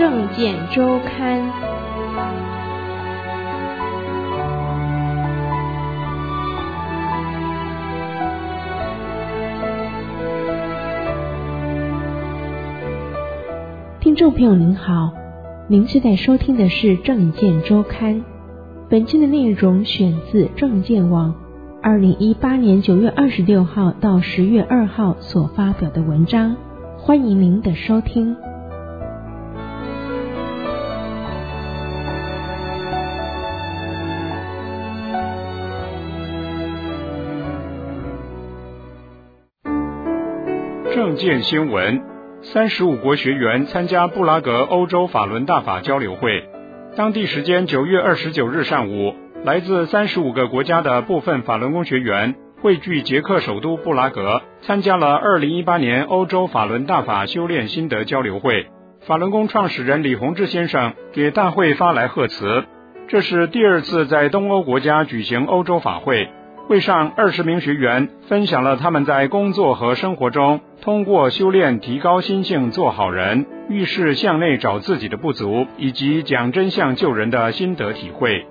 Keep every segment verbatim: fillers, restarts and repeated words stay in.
政见周刊。听众朋友您好，您现在收听的是政见周刊。本期的内容选自政见网二零一八年九月二十六号到十月二号所发表的文章，欢迎您的收听。 政见新闻：三十五国学员参加布拉格欧洲法轮大法交流会。当地时间九月二十九日上午，来自三十五个国家的部分法轮功学员汇聚捷克首都布拉格，参加了二零一八年欧洲法轮大法修炼心得交流会。法轮功创始人李洪志先生给大会发来贺词。这是第二次在东欧国家举行欧洲法会。会上二十名学员分享了他们在工作和生活中通过修炼提高心性做好人，遇事向内找自己的不足，以及讲真相救人的心得体会。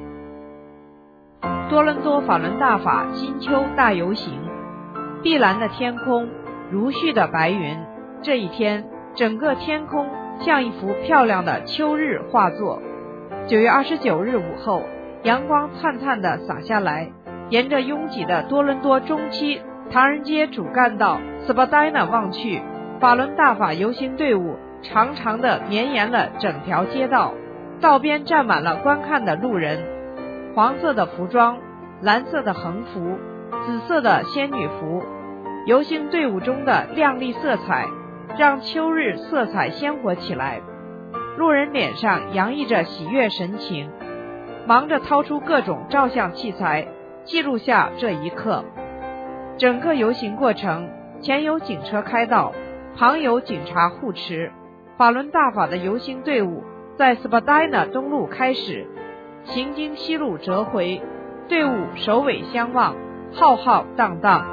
多伦多法轮大法金秋大游行，碧蓝的天空，如絮的白云。这一天，整个天空像一幅漂亮的秋日画作。九月二十九日午后，阳光灿灿地洒下来，沿着拥挤的多伦多中期唐人街主干道 Spadina 望去，法轮大法游行队伍长长的绵延了整条街道，道边站满了观看的路人。黄色的服装，蓝色的横幅，紫色的仙女服，游行队伍中的亮丽色彩让秋日色彩鲜活起来。路人脸上洋溢着喜悦神情，忙着掏出各种照相器材记录下这一刻。整个游行过程，前有警车开道，旁有警察护持。法轮大法的游行队伍在 Spadina 东路开始，行经西路折回，队伍首尾相望，浩浩荡荡。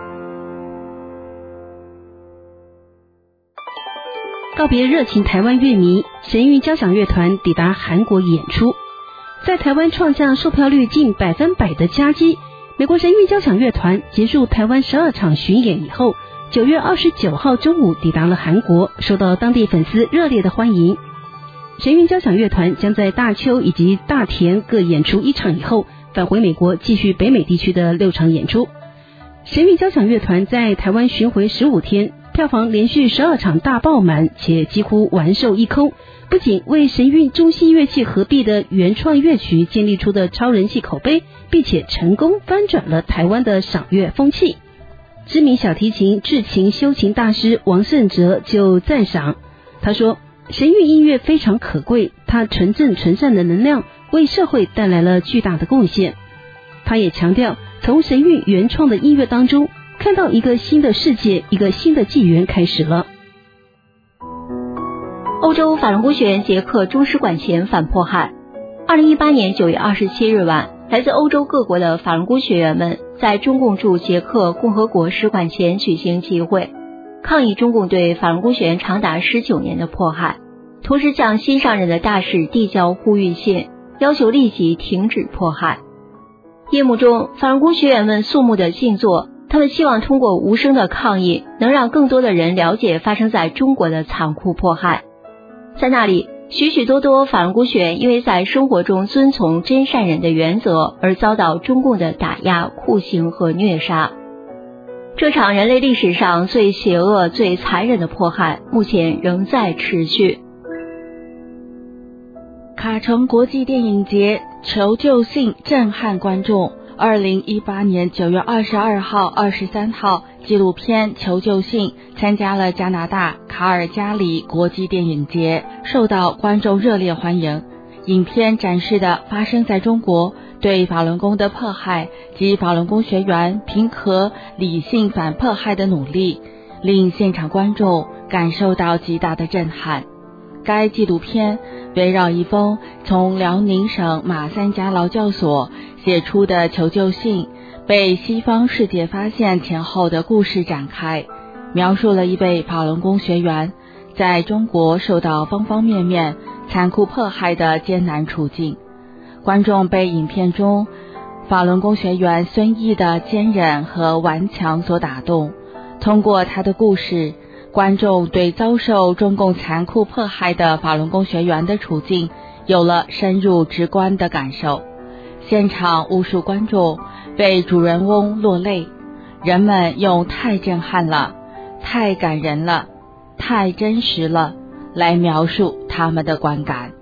告别热情台湾乐迷，神韵交响乐团抵达韩国演出，在台湾创下售票率近百分百的佳绩。美国神韵交响乐团结束台湾十二场巡演以后，九月二十九号中午抵达了韩国，受到当地粉丝热烈的欢迎。神韵交响乐团将在大邱以及大田各演出一场以后，返回美国继续北美地区的六场演出。神韵交响乐团在台湾巡回十五天，票房连续十二场大爆满，且几乎完售一空。不仅为神韵中西乐器合璧的原创乐曲建立出的超人气口碑，并且成功翻转了台湾的赏乐风气。知名小提琴制琴修琴大师王胜哲就赞赏，他说神韵音乐非常可贵，它纯正纯善的能量为社会带来了巨大的贡献。他也强调，从神韵原创的音乐当中看到一个新的世界，一个新的纪元开始了。 欧洲法轮功学员捷克中使馆前反迫害。二零一八年九月二十七日晚，来自欧洲各国的法轮功学员们在中共驻捷克共和国使馆前举行集会，抗议中共对法轮功学员长达十九年的迫害，同时向新上任的大使递交呼吁信，要求立即停止迫害。夜幕中，法轮功学员们肃穆地静坐，他们希望通过无声的抗议，能让更多的人了解发生在中国的残酷迫害。在那里，许许多多法轮功学员因为在生活中遵从真善忍的原则而遭到中共的打压、酷刑和虐杀。这场人类历史上最邪恶、最残忍的迫害目前仍在持续。 卡城国际电影节求救信震撼观众。二零一八年九月二十二号、二十三号，纪录片《求救信》参加了加拿大卡尔加里国际电影节，受到观众热烈欢迎。影片展示的发生在中国对法轮功的迫害及法轮功学员平和理性反迫害的努力，令现场观众感受到极大的震撼。该纪录片围绕一封从辽宁省马三家劳教所写出的求救信被西方世界发现前后的故事展开，描述了一位法轮功学员在中国受到方方面面残酷迫害的艰难处境。观众被影片中法轮功学员孙毅的坚韧和顽强所打动，通过他的故事，观众对遭受中共残酷迫害的法轮功学员的处境有了深入直观的感受。现场无数观众为主人翁落泪，人们用太震撼了、太感人了、太真实了来描述他们的观感。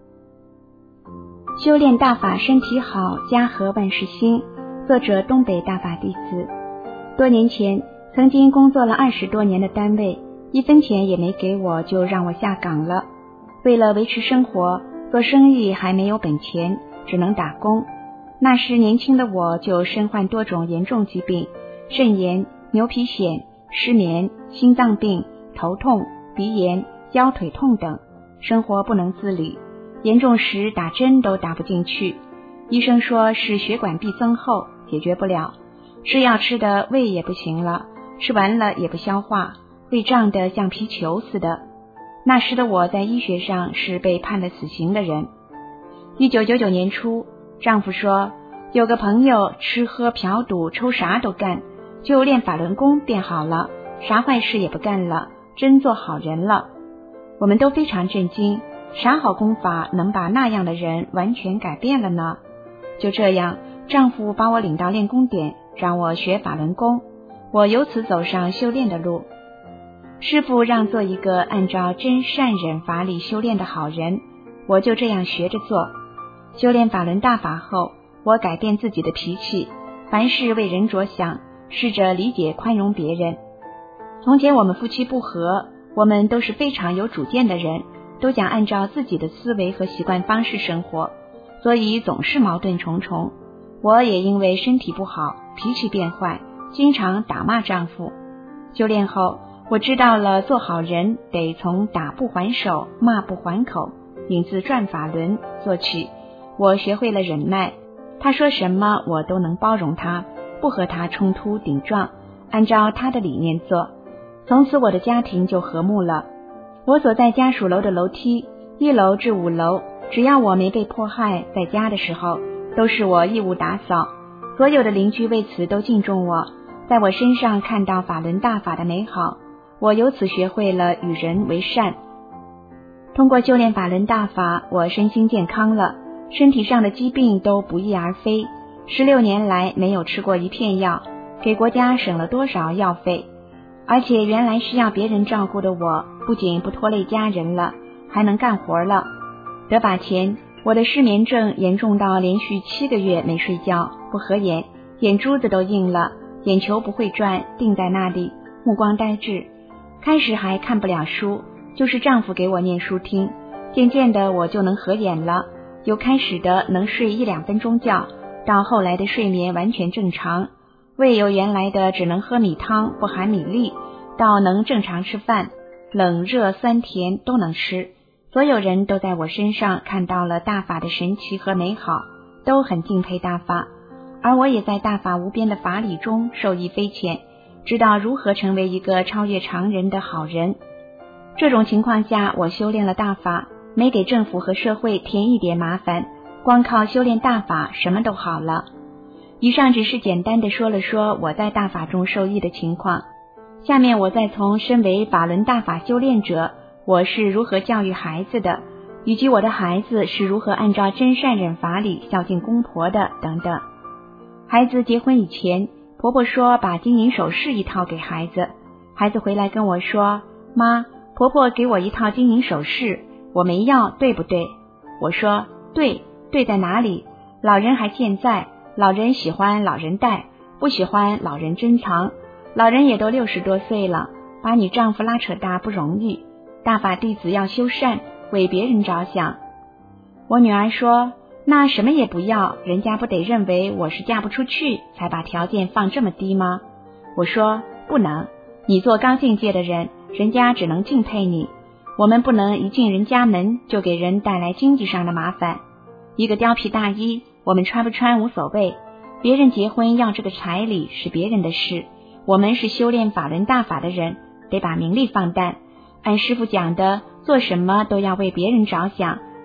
修炼大法身体好，家和万事兴。作者东北大法弟子。多年前曾经工作了二十多年的单位，一分钱也没给我就让我下岗了。为了维持生活，做生意还没有本钱，只能打工。那时年轻的我就身患多种严重疾病，肾炎、牛皮癣、失眠、心脏病、头痛、鼻炎、腰腿痛等，生活不能自理，严重时打针都打不进去，医生说是血管壁增厚，解决不了，吃药吃的胃也不行了，吃完了也不消化，胃胀得像皮球似的。那时的我在医学上是被判了死刑的人。一九九九年初，丈夫说有个朋友吃喝嫖赌抽啥都干，就练法轮功变好了，啥坏事也不干了，真做好人了。我们都非常震惊，啥好功法能把那样的人完全改变了呢？就这样，丈夫把我领到练功点，让我学法轮功，我由此走上修炼的路。师父让做一个按照真善忍法理修炼的好人，我就这样学着做。修炼法轮大法后，我改变自己的脾气，凡事为人着想，试着理解宽容别人。从前我们夫妻不和，我们都是非常有主见的人，都想按照自己的思维和习惯方式生活，所以总是矛盾重重。我也因为身体不好，脾气变坏，经常打骂丈夫。修炼后，我知道了做好人得从打不还手、骂不还口、引自转法轮做起。我学会了忍耐，他说什么我都能包容他，不和他冲突顶撞，按照他的理念做。从此我的家庭就和睦了。我所在家属楼的楼梯，一楼至五楼，只要我没被迫害，在家的时候都是我义务打扫，所有的邻居为此都敬重我，在我身上看到法轮大法的美好，我由此学会了与人为善。通过修炼法轮大法，我身心健康了，身体上的疾病都不翼而飞，十六年来没有吃过一片药，给国家省了多少药费。而且原来需要别人照顾的我，不仅不拖累家人了，还能干活了。得法前，我的失眠症严重到连续七个月没睡觉，不合眼，眼珠子都硬了，眼球不会转，定在那里，目光呆滞。开始还看不了书，就是丈夫给我念书听，渐渐的我就能合眼了，由开始的能睡一两分钟觉，到后来的睡眠完全正常，胃由原来的只能喝米汤不含米粒，到能正常吃饭，冷热酸甜都能吃。所有人都在我身上看到了大法的神奇和美好，都很敬佩大法，而我也在大法无边的法理中受益匪浅，知道如何成为一个超越常人的好人。这种情况下，我修炼了大法，没给政府和社会添一点麻烦，光靠修炼大法什么都好了。以上只是简单的说了说我在大法中受益的情况，下面我再从身为法轮大法修炼者，我是如何教育孩子的，以及我的孩子是如何按照真善忍法理孝敬公婆的等等。孩子结婚以前，婆婆说把金银首饰一套给孩子，孩子回来跟我说，妈，婆婆给我一套金银首饰，我没要，对不对？我说对，对在哪里？老人还健在，老人喜欢老人带，不喜欢老人珍藏，老人也都六十多岁了，把你丈夫拉扯大不容易，大法弟子要修善，为别人着想。我女儿说，那什么也不要，人家不得认为我是嫁不出去才把条件放这么低吗？我说不能，你做刚境界的人，人家只能敬佩你，我们不能一进人家门就给人带来经济上的麻烦。一个貂皮大衣我们穿不穿无所谓，别人结婚要这个彩礼是别人的事，我们是修炼法轮大法的人，得把名利放淡，按师父讲的，做什么都要为别人着想，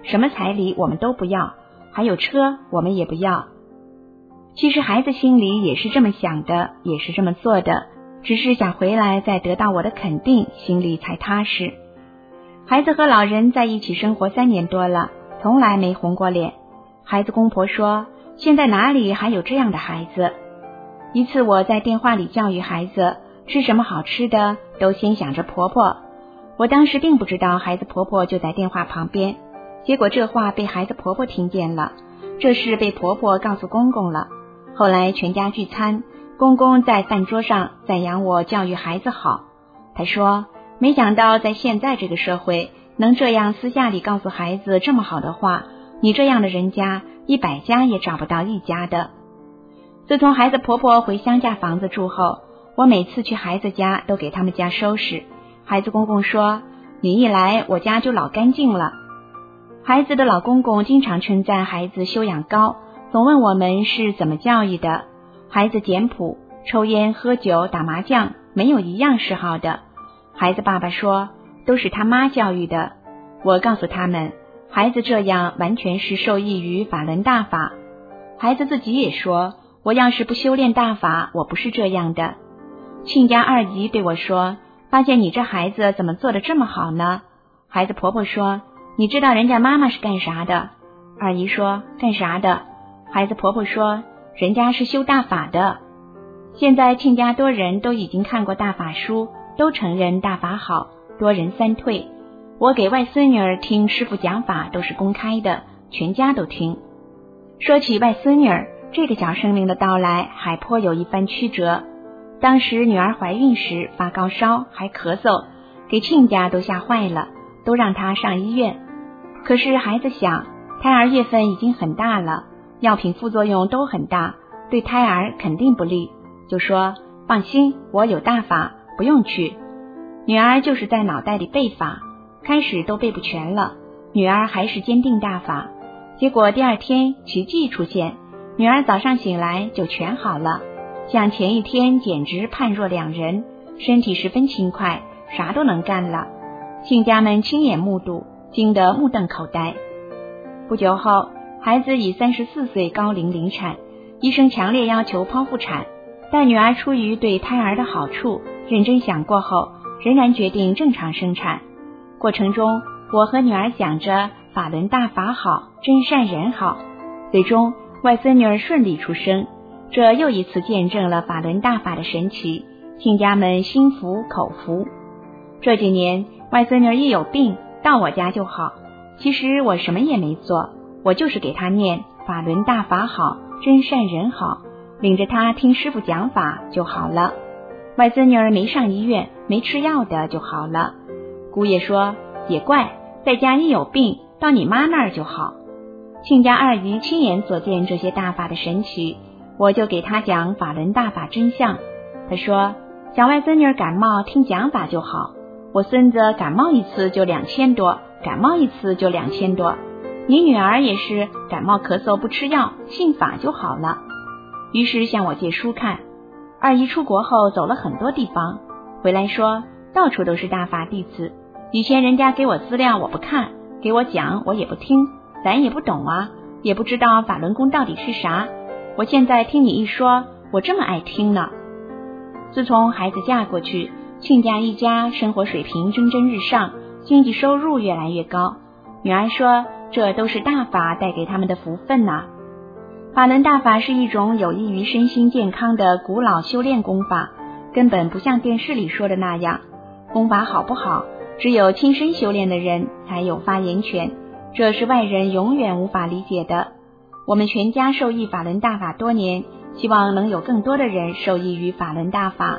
什么彩礼我们都不要，还有车我们也不要。其实孩子心里也是这么想的，也是这么做的，只是想回来再得到我的肯定，心里才踏实。孩子和老人在一起生活三年多了，从来没红过脸。孩子公婆说，现在哪里还有这样的孩子。一次我在电话里教育孩子，吃什么好吃的都先想着婆婆。我当时并不知道孩子婆婆就在电话旁边，结果这话被孩子婆婆听见了，这事被婆婆告诉公公了。后来全家聚餐，公公在饭桌上赞扬我教育孩子好。他说，没想到在现在这个社会，能这样私下里告诉孩子这么好的话，你这样的人家一百家也找不到一家的。自从孩子婆婆回乡下房子住后，我每次去孩子家都给他们家收拾。孩子公公说，你一来我家就老干净了。孩子的老公公经常称赞孩子修养高，总问我们是怎么教育的。孩子简朴，抽烟喝酒打麻将，没有一样嗜好的。孩子爸爸说，都是他妈教育的。我告诉他们，孩子这样完全是受益于法轮大法。孩子自己也说，我要是不修炼大法，我不是这样的。亲家二姨对我说，发现你这孩子怎么做得这么好呢？孩子婆婆说，你知道人家妈妈是干啥的？二姨说，干啥的？孩子婆婆说，人家是修大法的。现在亲家多人都已经看过大法书，都承认大法好，多人三退。我给外孙女儿听师父讲法都是公开的，全家都听。说起外孙女儿，这个小生命的到来还颇有一番曲折。当时女儿怀孕时发高烧还咳嗽，给亲家都吓坏了，都让她上医院。可是孩子想，胎儿月份已经很大了，药品副作用都很大，对胎儿肯定不利，就说放心，我有大法，不用去。女儿就是在脑袋里背法，开始都背不全了，女儿还是坚定大法。结果第二天奇迹出现，女儿早上醒来就全好了，像前一天简直判若两人，身体十分轻快，啥都能干了。亲家们亲眼目睹，惊得目瞪口呆。不久后，孩子以三十四岁高龄临产，医生强烈要求剖腹产，但女儿出于对胎儿的好处，认真想过后，仍然决定正常生产。过程中，我和女儿想着法轮大法好，真善人好，最终外孙女儿顺利出生，这又一次见证了法轮大法的神奇，亲家们心服口服。这几年外孙女儿一有病到我家就好，其实我什么也没做，我就是给她念法轮大法好，真善人好，领着她听师父讲法就好了。外孙女儿没上医院，没吃药的就好了。姑爷说，也怪，在家一有病到你妈那儿就好。亲家二姨亲眼所见这些大法的神奇，我就给她讲法轮大法真相。她说，小外孙女儿感冒听讲法就好，我孙子感冒一次就两千多，感冒一次就两千多，你女儿也是感冒咳嗽不吃药，信法就好了。于是向我借书看。二姨出国后走了很多地方，回来说到处都是大法弟子，以前人家给我资料我不看，给我讲我也不听，咱也不懂啊，也不知道法轮功到底是啥，我现在听你一说，我这么爱听呢。自从孩子嫁过去，亲家一家生活水平蒸蒸日上，经济收入越来越高。女儿说，这都是大法带给他们的福分呐。法轮大法是一种有益于身心健康的古老修炼功法，根本不像电视里说的那样，功法好不好，只有亲身修炼的人才有发言权，这是外人永远无法理解的。我们全家受益法轮大法多年，希望能有更多的人受益于法轮大法。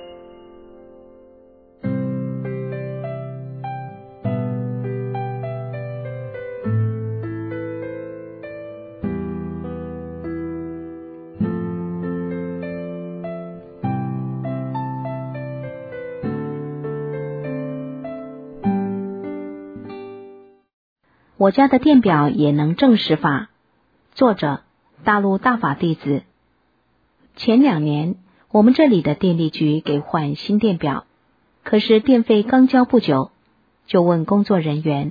我家的电表也能证实法。作者：大陆大法弟子。前两年，我们这里的电力局给换新电表，可是电费刚交不久，就问工作人员，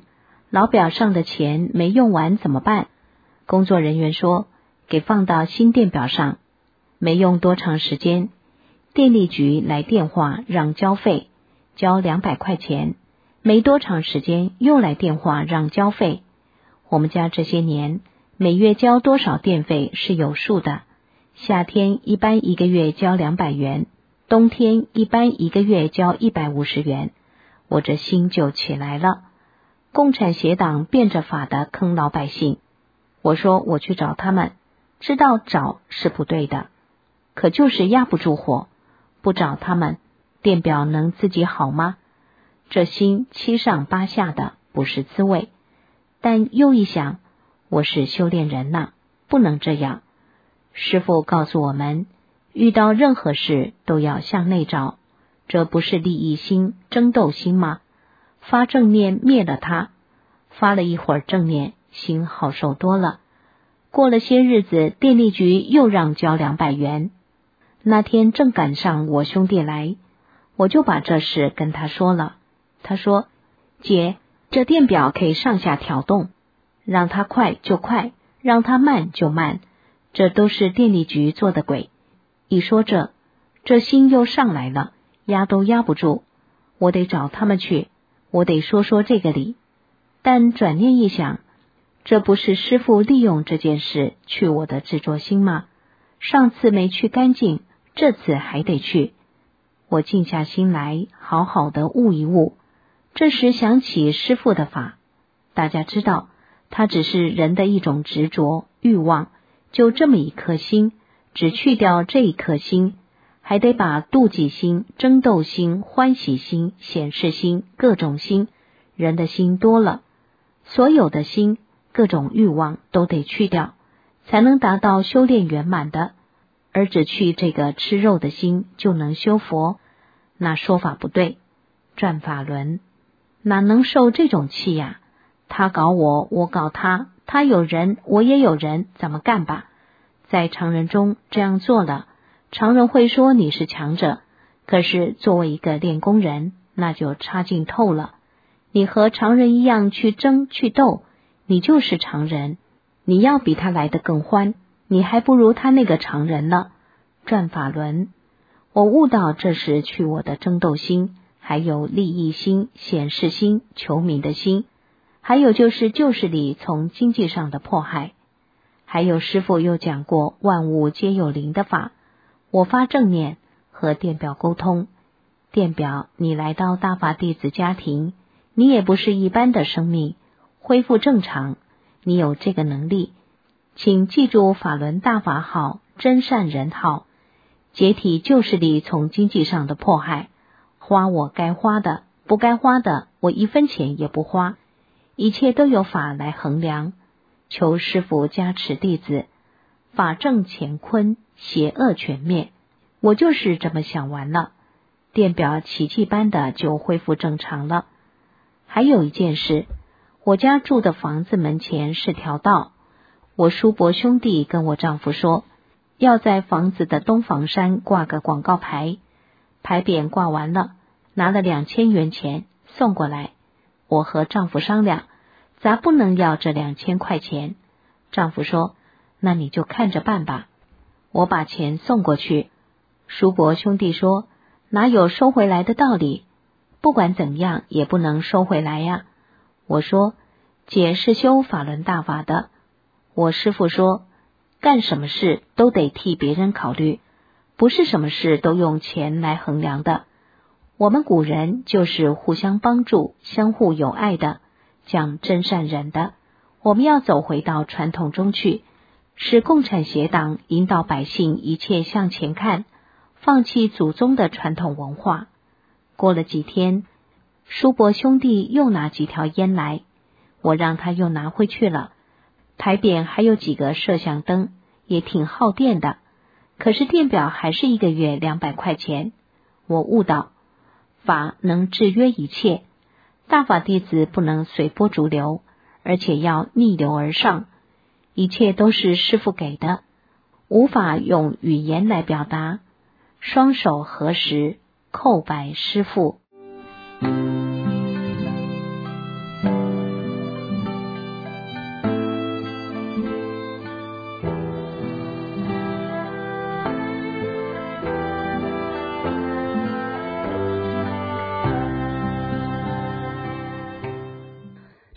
老表上的钱没用完怎么办？工作人员说，给放到新电表上。没用多长时间，电力局来电话让交费，交两百块钱。没多长时间又来电话让交费。我们家这些年每月交多少电费是有数的，夏天一般一个月交两百元，冬天一般一个月交一百五十元。我这心就起来了。共产协党变着法的坑老百姓。我说我去找他们，知道找是不对的，可就是压不住火，不找他们，电表能自己好吗？这心七上八下的，不是滋味。但又一想，我是修炼人呐，不能这样。师父告诉我们，遇到任何事都要向内找，这不是利益心、争斗心吗？发正念灭了它，发了一会儿正念，心好受多了。过了些日子，电力局又让交两百元。那天正赶上我兄弟来，我就把这事跟他说了。他说，姐，这电表可以上下调动，让它快就快，让它慢就慢，这都是电力局做的鬼。一说这，这心又上来了，压都压不住，我得找他们去，我得说说这个理。但转念一想，这不是师父利用这件事去我的执着心吗？上次没去干净，这次还得去。我静下心来，好好的悟一悟。这时想起师父的法，大家知道，它只是人的一种执着欲望，就这么一颗心，只去掉这一颗心，还得把妒忌心、争斗心、欢喜心、显示心、各种心，人的心多了，所有的心、各种欲望都得去掉，才能达到修炼圆满的。而只去这个吃肉的心就能修佛，那说法不对。转法轮哪能受这种气呀？他搞我，我搞他，他有人，我也有人，怎么干吧？在常人中这样做了，常人会说你是强者，可是作为一个练功人，那就差劲透了。你和常人一样去争去斗，你就是常人，你要比他来得更欢，你还不如他那个常人呢。转法轮，我悟到这是去我的争斗心，还有利益心、显示心、求名的心，还有就是旧势力从经济上的迫害。还有师父又讲过万物皆有灵的法，我发正念和电表沟通。电表，你来到大法弟子家庭，你也不是一般的生命，恢复正常，你有这个能力，请记住法轮大法好，真善人好，解体旧势力从经济上的迫害，花我该花的，不该花的我一分钱也不花，一切都有法来衡量。求师父加持弟子，法正乾坤，邪恶全灭。我就是这么想完了，电表奇迹般的就恢复正常了。还有一件事，我家住的房子门前是条道，我叔伯兄弟跟我丈夫说，要在房子的东房山挂个广告牌，牌匾挂完了，拿了两千元钱送过来。我和丈夫商量，咱不能要这两千块钱。丈夫说，那你就看着办吧。我把钱送过去，叔伯兄弟说，哪有收回来的道理？不管怎样也不能收回来呀。我说，姐是修法轮大法的。我师父说，干什么事都得替别人考虑，不是什么事都用钱来衡量的。我们古人就是互相帮助，相互友爱的，讲真善忍的。我们要走回到传统中去，使共产协党引导百姓一切向前看，放弃祖宗的传统文化。过了几天，叔伯兄弟又拿几条烟来，我让他又拿回去了。牌匾还有几个摄像灯，也挺耗电的，可是电表还是一个月两百块钱。我悟到，法能制约一切，大法弟子不能随波逐流，而且要逆流而上，一切都是师父给的，无法用语言来表达。双手合十，叩拜师父。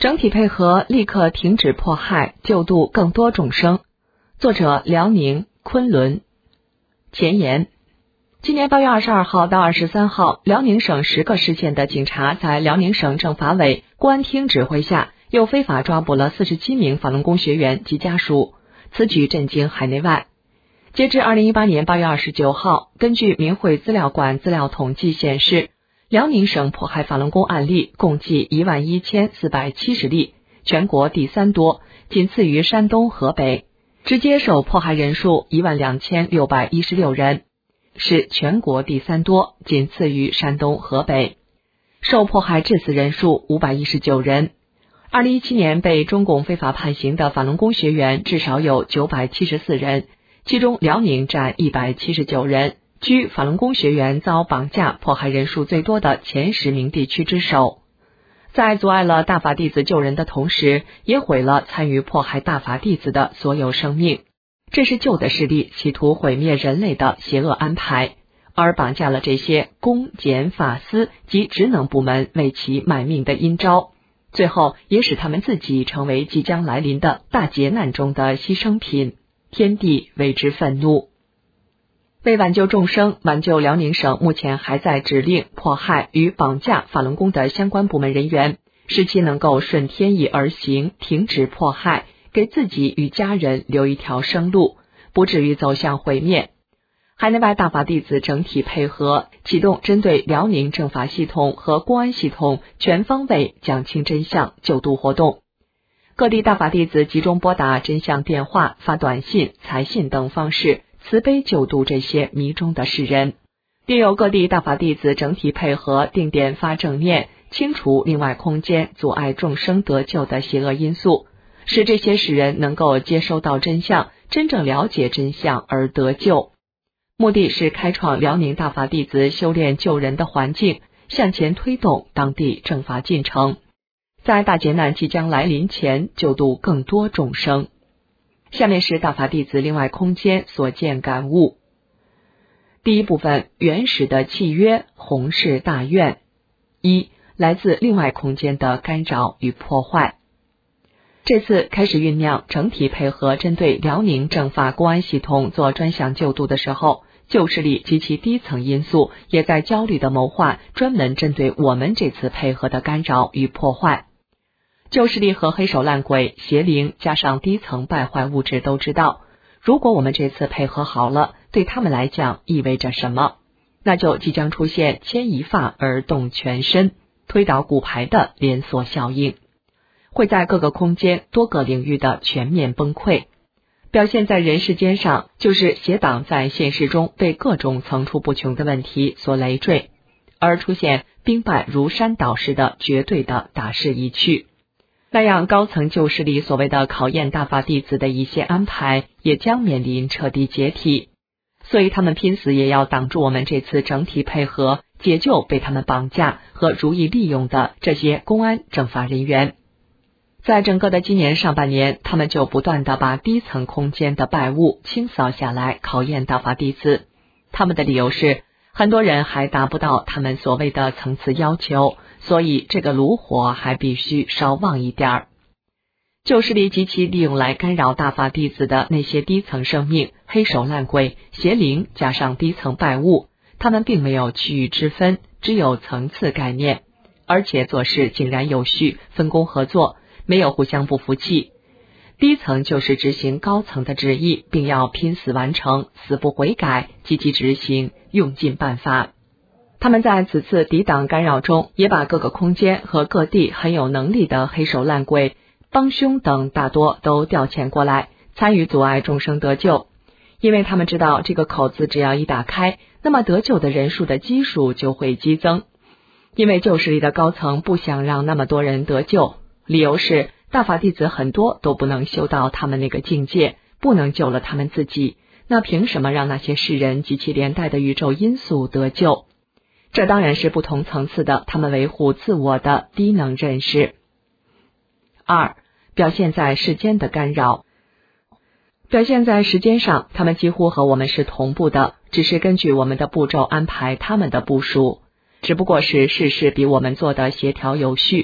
整体配合立刻停止迫害，救度更多众生。作者辽宁昆仑。前言：今年八月二十二号到二十三号，辽宁省十个市县的警察在辽宁省政法委、公安厅指挥下，又非法抓捕了四十七名法轮功学员及家属，此举震惊海内外。截至二零一八年八月二十九号，根据民会资料馆资料统计显示，辽宁省迫害法轮功案例共计一万一千四百七十例，全国第三多，仅次于山东、河北。直接受迫害人数一万两千六百一十六人，是全国第三多，仅次于山东、河北。受迫害致死人数五百一十九人。二零一七年被中共非法判刑的法轮功学员至少有九百七十四人，其中辽宁占一百七十九人，居法轮功学员遭绑架迫害人数最多的前十名地区之首。在阻碍了大法弟子救人的同时，也毁了参与迫害大法弟子的所有生命。这是旧的势力企图毁灭人类的邪恶安排，而绑架了这些公检法司及职能部门为其卖命的阴招，最后也使他们自己成为即将来临的大劫难中的牺牲品，天地为之愤怒。为挽救众生，挽救辽宁省目前还在指令、迫害与绑架法轮功的相关部门人员，使其能够顺天意而行，停止迫害，给自己与家人留一条生路，不至于走向毁灭。海内外大法弟子整体配合，启动针对辽宁政法系统和公安系统全方位讲清真相救度活动。各地大法弟子集中拨打真相电话、发短信、财信等方式，慈悲救度这些迷中的世人。另有各地大法弟子整体配合，定点发正念，清除另外空间阻碍众生得救的邪恶因素，使这些世人能够接收到真相，真正了解真相而得救。目的是开创辽宁大法弟子修炼救人的环境，向前推动当地正法进程，在大劫难即将来临前救度更多众生。下面是大法弟子另外空间所见感悟。第一部分，原始的契约，弘誓大愿。一、来自另外空间的干扰与破坏。这次开始酝酿整体配合针对辽宁政法公安系统做专项救度的时候，旧势力及其低层因素也在焦虑的谋划，专门针对我们这次配合的干扰与破坏。旧势力和黑手烂鬼、邪灵加上低层败坏物质都知道，如果我们这次配合好了，对他们来讲意味着什么？那就即将出现牵一发而动全身、推倒骨牌的连锁效应，会在各个空间、多个领域的全面崩溃。表现在人世间上，就是邪党在现实中被各种层出不穷的问题所累赘，而出现兵败如山倒似的绝对的大势已去。那样高层旧势力所谓的考验大法弟子的一些安排，也将面临彻底解体。所以他们拼死也要挡住我们这次整体配合，解救被他们绑架和如意利用的这些公安政法人员。在整个的今年上半年，他们就不断地把低层空间的败物清扫下来，考验大法弟子。他们的理由是，很多人还达不到他们所谓的层次要求，所以这个炉火还必须稍旺一点儿。旧势力及其利用来干扰大法弟子的那些低层生命，黑手烂鬼、邪灵加上低层败物，他们并没有区域之分，只有层次概念，而且做事井然有序，分工合作，没有互相不服气。低层就是执行高层的旨意，并要拼死完成，死不悔改，积极执行，用尽办法。他们在此次抵挡干扰中，也把各个空间和各地很有能力的黑手烂鬼、帮凶等大多都调遣过来，参与阻碍众生得救。因为他们知道这个口子只要一打开，那么得救的人数的基数就会激增。因为旧势力的高层不想让那么多人得救，理由是大法弟子很多都不能修到他们那个境界，不能救了他们自己，那凭什么让那些世人及其连带的宇宙因素得救？这当然是不同层次的他们维护自我的低能认识。二、表现在世间的干扰。表现在时间上，他们几乎和我们是同步的，只是根据我们的步骤安排他们的部署，只不过是事事比我们做的协调有序。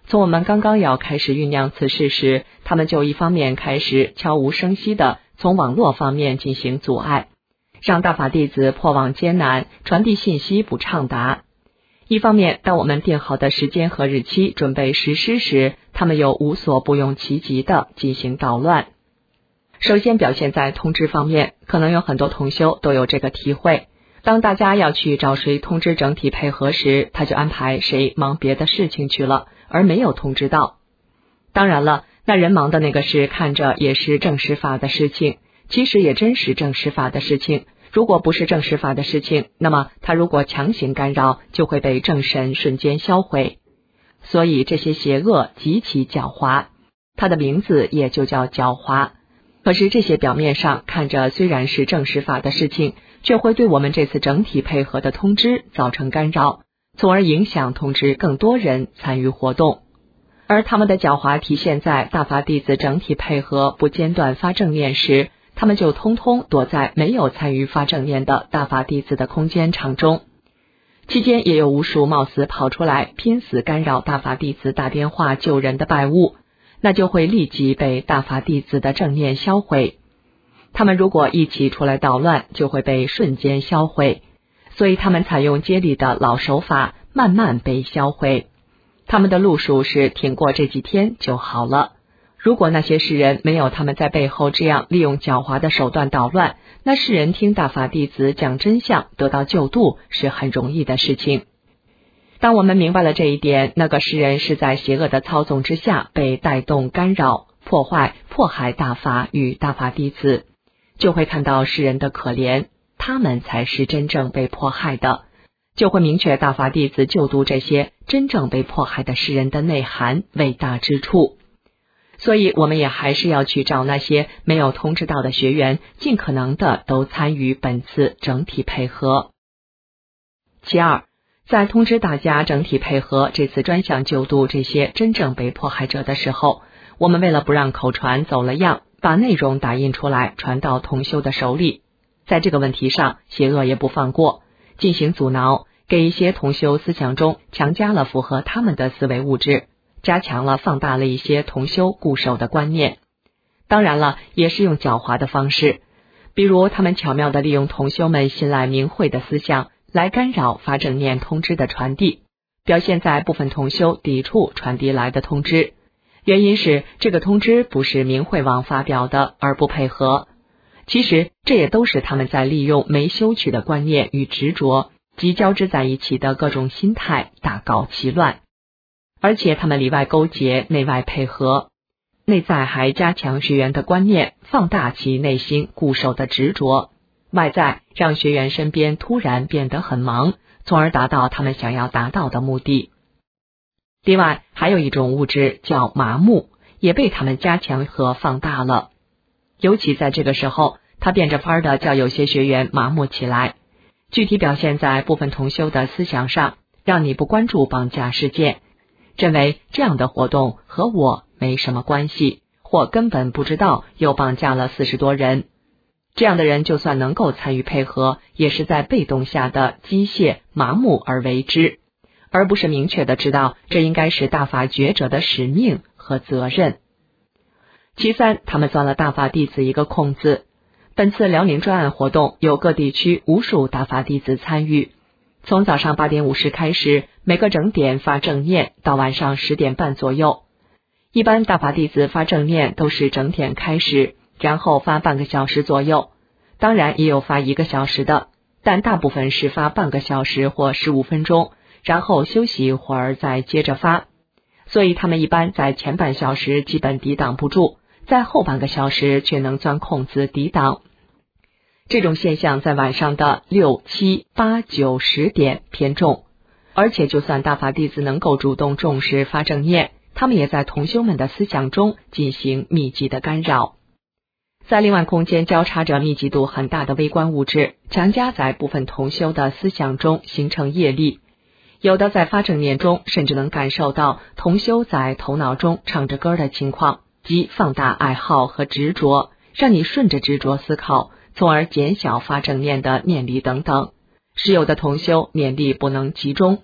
从我们刚刚要开始酝酿此事时，他们就一方面开始悄无声息地从网络方面进行阻碍，让大法弟子破网艰难，传递信息不畅达。一方面，当我们定好的时间和日期准备实施时，他们又无所不用其极地进行捣乱。首先表现在通知方面，可能有很多同修都有这个体会，当大家要去找谁通知整体配合时，他就安排谁忙别的事情去了，而没有通知到。当然了，那人忙的那个事看着也是正实法的事情，其实也真是正实法的事情。如果不是正实法的事情，那么他如果强行干扰，就会被正神瞬间销毁。所以这些邪恶极其狡猾，它的名字也就叫狡猾。可是这些表面上看着虽然是正实法的事情，却会对我们这次整体配合的通知造成干扰，从而影响通知更多人参与活动。而他们的狡猾体现在大法弟子整体配合不间断发正念时，他们就通通躲在没有参与发正念的大法弟子的空间场中，期间也有无数貌似跑出来拼死干扰大法弟子打电话救人的败物，那就会立即被大法弟子的正念销毁。他们如果一起出来捣乱，就会被瞬间销毁，所以他们采用接力的老手法，慢慢被销毁。他们的路数是挺过这几天就好了。如果那些世人没有他们在背后这样利用狡猾的手段捣乱，那世人听大法弟子讲真相得到救度是很容易的事情。当我们明白了这一点，那个世人是在邪恶的操纵之下被带动干扰、破坏、迫害大法与大法弟子，就会看到世人的可怜，他们才是真正被迫害的，就会明确大法弟子救度这些真正被迫害的世人的内涵伟大之处。所以我们也还是要去找那些没有通知到的学员，尽可能的都参与本次整体配合。其二，在通知大家整体配合这次专项救度这些真正被迫害者的时候，我们为了不让口传走了样，把内容打印出来传到同修的手里。在这个问题上，邪恶也不放过，进行阻挠，给一些同修思想中强加了符合他们的思维物质，加强了放大了一些同修固守的观念。当然了，也是用狡猾的方式，比如他们巧妙地利用同修们信赖明慧的思想来干扰发正念通知的传递，表现在部分同修抵触传递来的通知，原因是这个通知不是明慧网发表的而不配合。其实这也都是他们在利用没修取的观念与执着及交织在一起的各种心态大搞其乱。而且他们里外勾结，内外配合，内在还加强学员的观念，放大其内心固守的执着，外在让学员身边突然变得很忙，从而达到他们想要达到的目的。另外还有一种物质叫麻木，也被他们加强和放大了。尤其在这个时候，他变着法儿的叫有些学员麻木起来，具体表现在部分同修的思想上，让你不关注绑架事件，认为这样的活动和我没什么关系，或根本不知道又绑架了四十多人。这样的人就算能够参与配合，也是在被动下的机械麻木而为之，而不是明确的知道这应该是大法觉者的使命和责任。其三，他们钻了大法弟子一个空子。本次辽宁专案活动有各地区无数大法弟子参与，从早上八点五十开始，每个整点发正念到晚上十点半左右。一般大法弟子发正念都是整点开始，然后发半个小时左右，当然也有发一个小时的，但大部分是发半个小时或十五分钟，然后休息一会儿再接着发。所以他们一般在前半小时基本抵挡不住，在后半个小时却能钻空子抵挡。这种现象在晚上的六、七、八、九、十点偏重，而且就算大法弟子能够主动重视发正念，他们也在同修们的思想中进行密集的干扰。在另外空间交叉着密集度很大的微观物质，强加在部分同修的思想中形成业力。有的在发正念中甚至能感受到同修在头脑中唱着歌的情况，即放大爱好和执着，让你顺着执着思考，从而减小发正念的念力等等，使有的同修念力不能集中。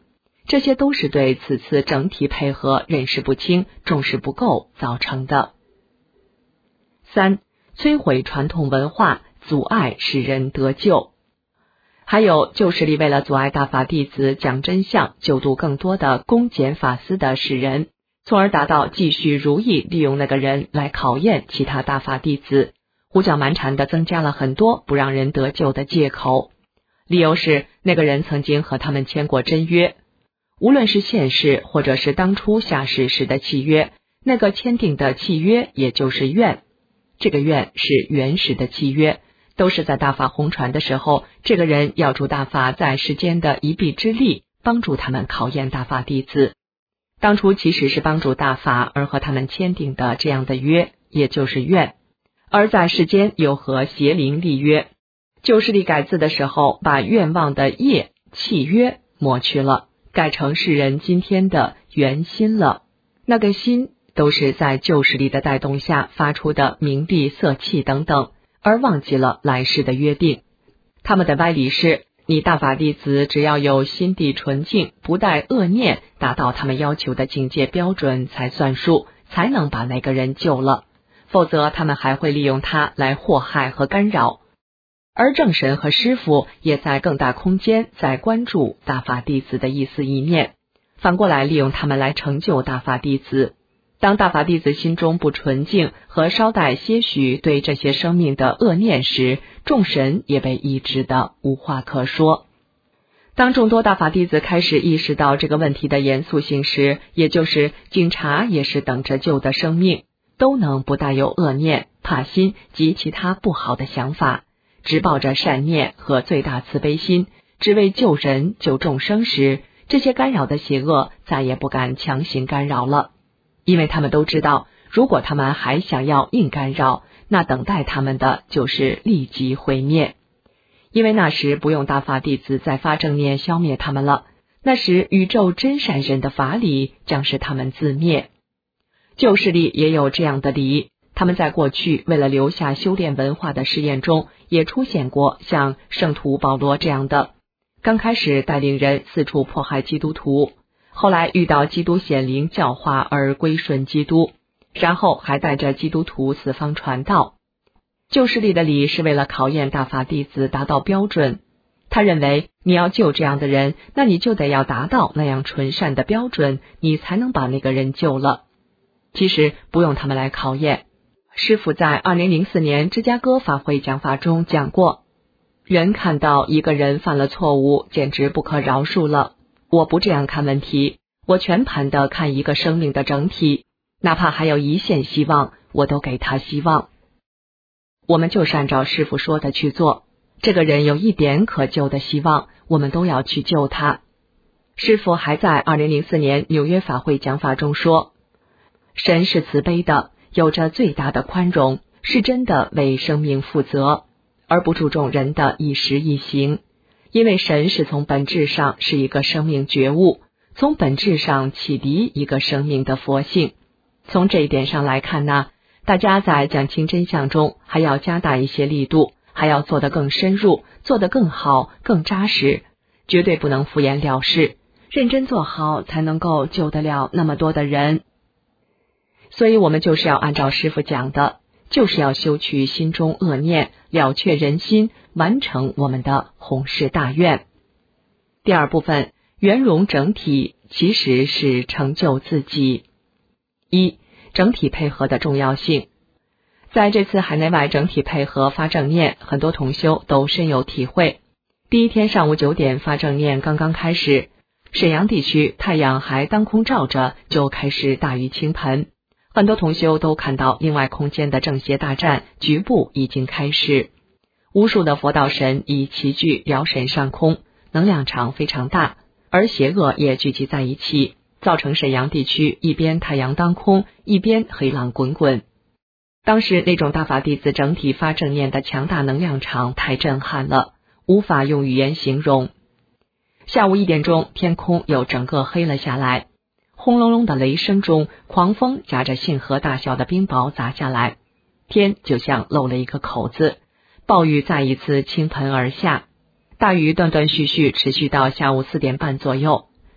这些都是对此次整体配合认识不清、重视不够造成的。三、摧毁传统文化，阻碍使人得救。还有旧势力为了阻碍大法弟子讲真相，救度更多的公检法司的世人，从而达到继续如意利用那个人来考验其他大法弟子，胡搅蛮缠地增加了很多不让人得救的借口。理由是那个人曾经和他们签过真约，无论是现世或者是当初下世时的契约，那个签订的契约也就是愿，这个愿是原始的契约，都是在大法红传的时候，这个人要助大法在世间的一臂之力，帮助他们考验大法弟子。当初其实是帮助大法而和他们签订的这样的约，也就是愿，而在世间又和邪灵立约。旧势力改字的时候，把愿望的业契约抹去了，改成世人今天的原心了。那个心都是在旧势力的带动下发出的名利色气等等，而忘记了来世的约定。他们的歪理是，你大法弟子只要有心地纯净，不带恶念，达到他们要求的境界标准才算数，才能把那个人救了，否则他们还会利用他来祸害和干扰。而正神和师父也在更大空间在关注大法弟子的一丝一念，反过来利用他们来成就大法弟子。当大法弟子心中不纯净和稍带些许对这些生命的恶念时，众神也被抑制的无话可说。当众多大法弟子开始意识到这个问题的严肃性时，也就是警察也是等着救的生命，都能不带有恶念、怕心及其他不好的想法，只抱着善念和最大慈悲心，只为救人救众生时，这些干扰的邪恶再也不敢强行干扰了。因为他们都知道，如果他们还想要硬干扰，那等待他们的就是立即毁灭。因为那时不用大法弟子再发正念消灭他们了，那时宇宙真善人的法理将使他们自灭。旧势力也有这样的理，他们在过去为了留下修炼文化的试验中，也出现过像圣徒保罗这样的，刚开始带领人四处迫害基督徒，后来遇到基督显灵教化而归顺基督，然后还带着基督徒四方传道。旧势力的理是为了考验大法弟子达到标准，他认为你要救这样的人，那你就得要达到那样纯善的标准，你才能把那个人救了。其实不用他们来考验。师父在二零零四年芝加哥法会讲法中讲过，人看到一个人犯了错误，简直不可饶恕了。我不这样看问题，我全盘的看一个生命的整体，哪怕还有一线希望，我都给他希望。我们就是按照师父说的去做，这个人有一点可救的希望，我们都要去救他。师父还在二零零四年纽约法会讲法中说，神是慈悲的，有着最大的宽容，是真的为生命负责，而不注重人的一时一行。因为神是从本质上是一个生命觉悟，从本质上启迪一个生命的佛性。从这一点上来看呢，大家在讲清真相中还要加大一些力度，还要做得更深入，做得更好，更扎实，绝对不能敷衍了事，认真做好才能够救得了那么多的人。所以我们就是要按照师父讲的，就是要修去心中恶念，了却人心，完成我们的弘誓大愿。第二部分，圆融整体其实是成就自己。一、整体配合的重要性。在这次海内外整体配合发正念，很多同修都深有体会。第一天上午九点发正念刚刚开始，沈阳地区太阳还当空照着，就开始大雨倾盆。很多同修都看到另外空间的正邪大战局部已经开始，无数的佛道神以齐聚辽沈上空，能量场非常大，而邪恶也聚集在一起，造成沈阳地区一边太阳当空，一边黑浪滚滚。当时那种大法弟子整体发正念的强大能量场太震撼了，无法用语言形容。下午一点钟，天空又整个黑了下来，轰隆隆的雷声中，狂风夹着杏核大小的冰雹砸下来，天就像漏了一个口子，暴雨再一次倾盆而下。大雨断断续续持续到下午四点半左右，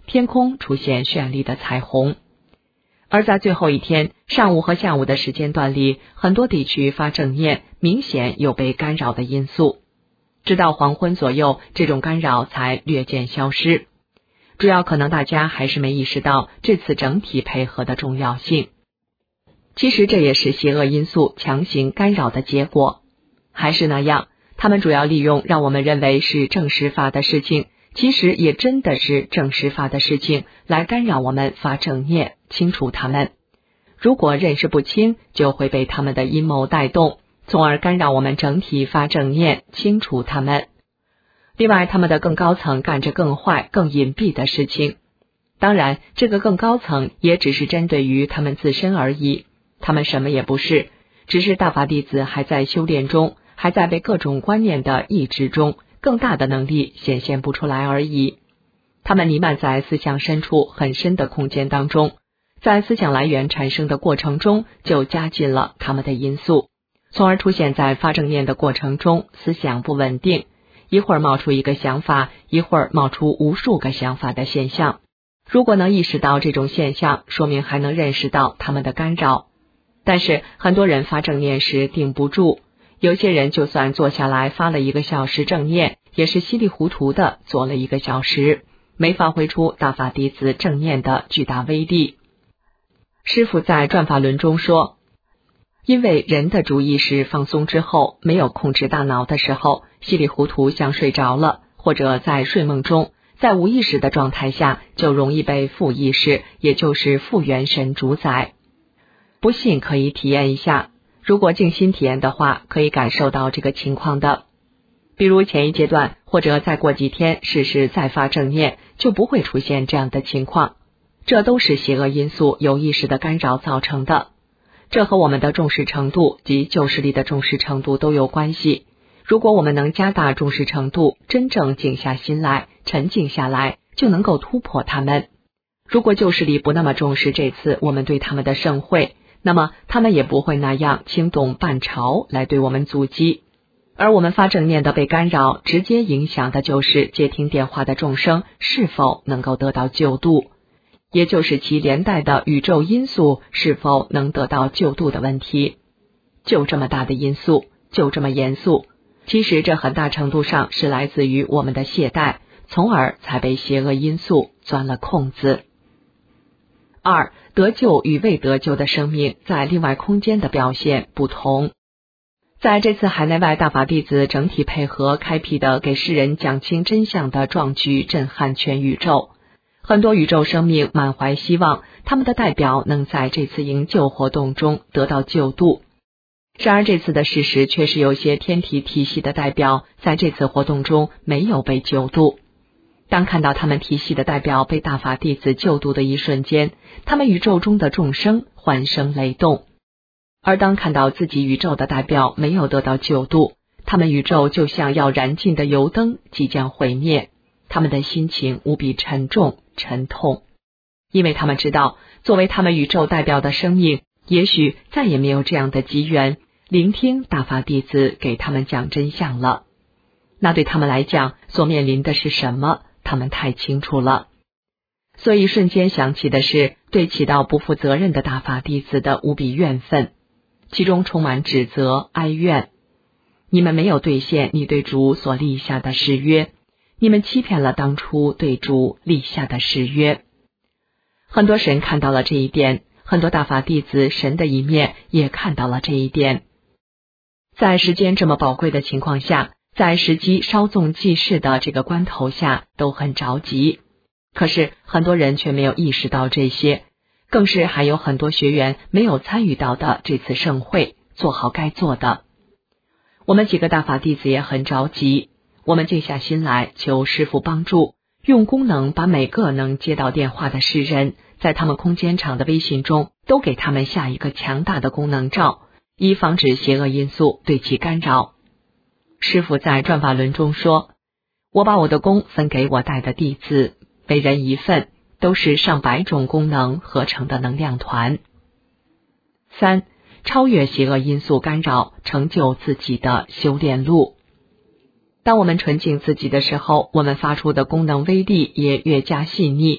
天空出现绚丽的彩虹。而在最后一天上午和下午的时间段里，很多地区发正念明显有被干扰的因素，直到黄昏左右，这种干扰才略见消失。主要可能大家还是没意识到这次整体配合的重要性。其实这也是邪恶因素强行干扰的结果。还是那样，他们主要利用让我们认为是正实发的事情，其实也真的是正实发的事情，来干扰我们发正念，清除他们。如果认识不清，就会被他们的阴谋带动，从而干扰我们整体发正念，清除他们。另外，他们的更高层干着更坏、更隐蔽的事情。当然，这个更高层也只是针对于他们自身而已，他们什么也不是，只是大法弟子还在修炼中，还在被各种观念的抑制中，更大的能力显现不出来而已。他们弥漫在思想深处很深的空间当中，在思想来源产生的过程中就加进了他们的因素，从而出现在发正念的过程中思想不稳定，一会儿冒出一个想法，一会儿冒出无数个想法的现象。如果能意识到这种现象，说明还能认识到他们的干扰。但是很多人发正念时定不住，有些人就算坐下来发了一个小时正念，也是稀里糊涂的做了一个小时，没发挥出大法弟子正念的巨大威力。师父在转法轮中说，因为人的主意识放松之后，没有控制大脑的时候，稀里糊涂像睡着了，或者在睡梦中，在无意识的状态下，就容易被负意识，也就是负元神主宰。不信可以体验一下，如果静心体验的话，可以感受到这个情况的。比如前一阶段，或者再过几天试试再发正念，就不会出现这样的情况。这都是邪恶因素有意识的干扰造成的。这和我们的重视程度及旧势力的重视程度都有关系。如果我们能加大重视程度，真正静下心来，沉静下来，就能够突破他们。如果旧势力不那么重视这次我们对他们的盛会，那么他们也不会那样轻动半潮来对我们阻击。而我们发正念的被干扰，直接影响的就是接听电话的众生是否能够得到救度，也就是其连带的宇宙因素是否能得到救度的问题。就这么大的因素，就这么严肃，其实这很大程度上是来自于我们的懈怠，从而才被邪恶因素钻了空子。二，得救与未得救的生命在另外空间的表现不同。在这次海内外大法弟子整体配合开辟的给世人讲清真相的壮举震撼全宇宙，很多宇宙生命满怀希望，他们的代表能在这次营救活动中得到救度。然而这次的事实却是有些天体体系的代表在这次活动中没有被救度。当看到他们体系的代表被大法弟子救度的一瞬间，他们宇宙中的众生欢声雷动。而当看到自己宇宙的代表没有得到救度，他们宇宙就像要燃尽的油灯即将毁灭，他们的心情无比沉重沉痛，因为他们知道作为他们宇宙代表的生命，也许再也没有这样的机缘聆听大法弟子给他们讲真相了。那对他们来讲，所面临的是什么，他们太清楚了。所以瞬间想起的是对起到不负责任的大法弟子的无比怨愤，其中充满指责哀怨。你们没有兑现你对主所立下的誓约，你们欺骗了当初对主立下的誓约。很多神看到了这一点，很多大法弟子神的一面也看到了这一点。在时间这么宝贵的情况下，在时机稍纵即逝的这个关头下，都很着急。可是很多人却没有意识到这些，更是还有很多学员没有参与到的这次盛会，做好该做的。我们几个大法弟子也很着急，我们静下心来求师父帮助，用功能把每个能接到电话的世人，在他们空间场的微信中都给他们下一个强大的功能罩，以防止邪恶因素对其干扰。师父在转法轮中说，我把我的功分给我带的弟子，每人一份，都是上百种功能合成的能量团。三，超越邪恶因素干扰，成就自己的修炼路。当我们纯净自己的时候，我们发出的功能威力也越加细腻，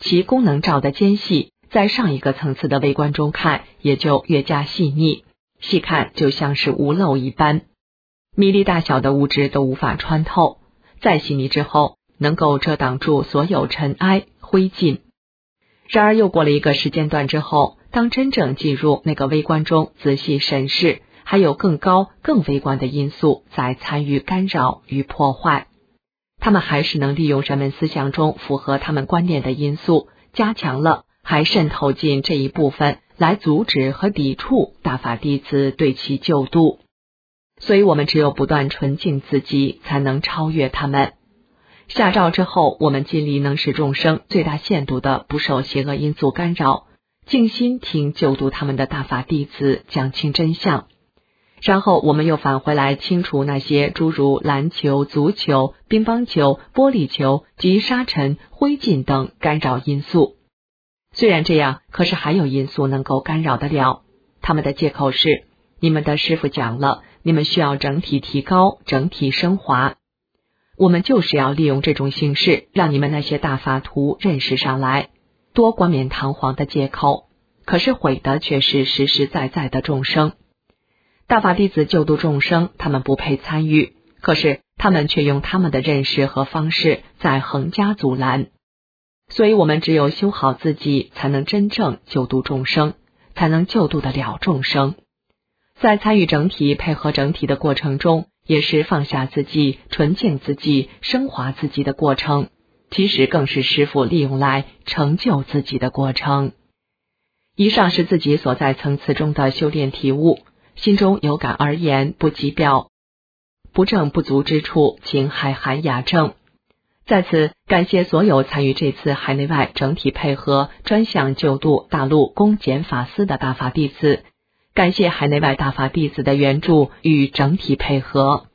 其功能照的间隙在上一个层次的微观中看也就越加细腻，细看就像是无漏一般，米粒大小的物质都无法穿透，再细腻之后能够遮挡住所有尘埃灰烬。然而又过了一个时间段之后，当真正进入那个微观中仔细审视，还有更高更微观的因素在参与干扰与破坏，他们还是能利用人们思想中符合他们观念的因素，加强了还渗透进这一部分，来阻止和抵触大法弟子对其救度。所以我们只有不断纯净自己，才能超越他们。下诏之后，我们尽力能使众生最大限度的不受邪恶因素干扰，静心听救度他们的大法弟子讲清真相。然后我们又返回来清除那些诸如篮球、足球、乒乓球、玻璃球及沙尘、灰烬等干扰因素。虽然这样，可是还有因素能够干扰得了。他们的借口是，你们的师父讲了，你们需要整体提高，整体升华。我们就是要利用这种形式，让你们那些大法徒认识上来，多冠冕堂皇的借口，可是毁的却是实实在在的众生。大法弟子救度众生，他们不配参与，可是他们却用他们的认识和方式在横加阻拦。所以我们只有修好自己，才能真正救度众生，才能救度得了众生。在参与整体、配合整体的过程中，也是放下自己、纯净自己、升华自己的过程，其实更是师父利用来成就自己的过程。以上是自己所在层次中的修炼体悟，心中有感而言，不及表，不正不足之处，请海涵雅正。在此感谢所有参与这次海内外整体配合专项救度大陆公检法司的大法弟子，感谢海内外大法弟子的援助与整体配合。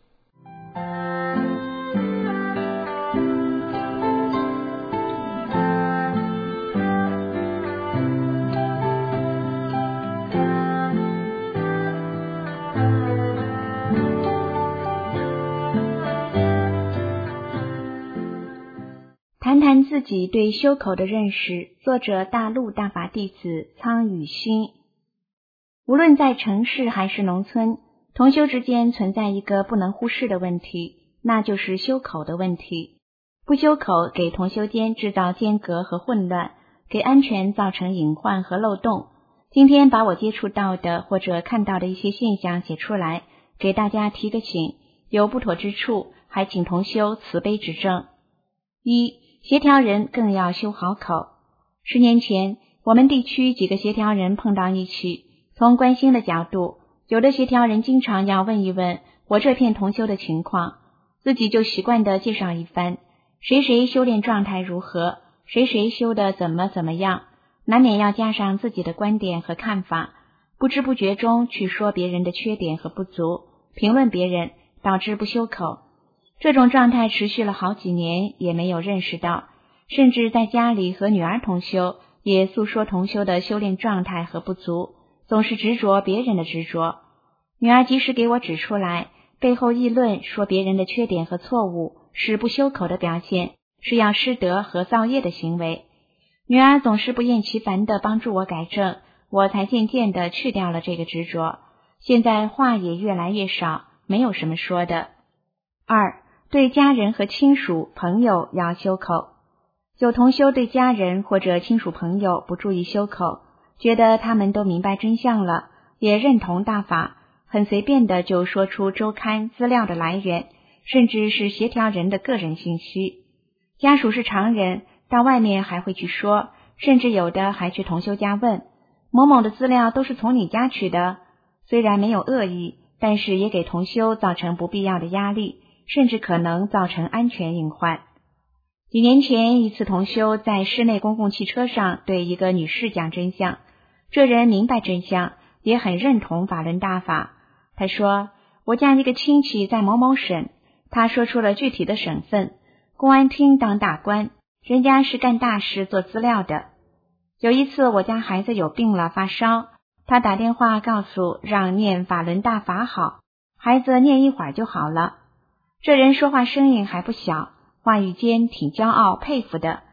谈谈自己对修口的认识，作者大陆大法弟子苍雨欣。无论在城市还是农村，同修之间存在一个不能忽视的问题，那就是修口的问题。不修口，给同修间制造间隔和混乱，给安全造成隐患和漏洞。今天把我接触到的或者看到的一些现象写出来，给大家提个醒，有不妥之处，还请同修慈悲指正。一、协调人更要修好口。十年前，我们地区几个协调人碰到一起，从关心的角度，有的协调人经常要问一问我这片同修的情况，自己就习惯地介绍一番，谁谁修炼状态如何，谁谁修的怎么怎么样，难免要加上自己的观点和看法，不知不觉中去说别人的缺点和不足，评论别人，导致不修口。这种状态持续了好几年，也没有认识到，甚至在家里和女儿同修，也诉说同修的修炼状态和不足，总是执着别人的执着。女儿及时给我指出来，背后议论说别人的缺点和错误是不修口的表现，是要失德和造业的行为。女儿总是不厌其烦地帮助我改正，我才渐渐地去掉了这个执着，现在话也越来越少，没有什么说的。二、对家人和亲属朋友要修口。有同修对家人或者亲属朋友不注意修口，觉得他们都明白真相了，也认同大法，很随便的就说出周刊资料的来源，甚至是协调人的个人信息。家属是常人，到外面还会去说，甚至有的还去同修家问，某某的资料都是从你家取的。虽然没有恶意，但是也给同修造成不必要的压力，甚至可能造成安全隐患。几年前，一次同修在室内公共汽车上对一个女士讲真相，这人明白真相，也很认同法轮大法。他说，我家一个亲戚在某某省，他说出了具体的省份，公安厅当大官，人家是干大事做资料的。有一次我家孩子有病了，发烧，他打电话告诉让念法轮大法好，孩子念一会儿就好了。这人说话声音还不小，话语间挺骄傲佩服的。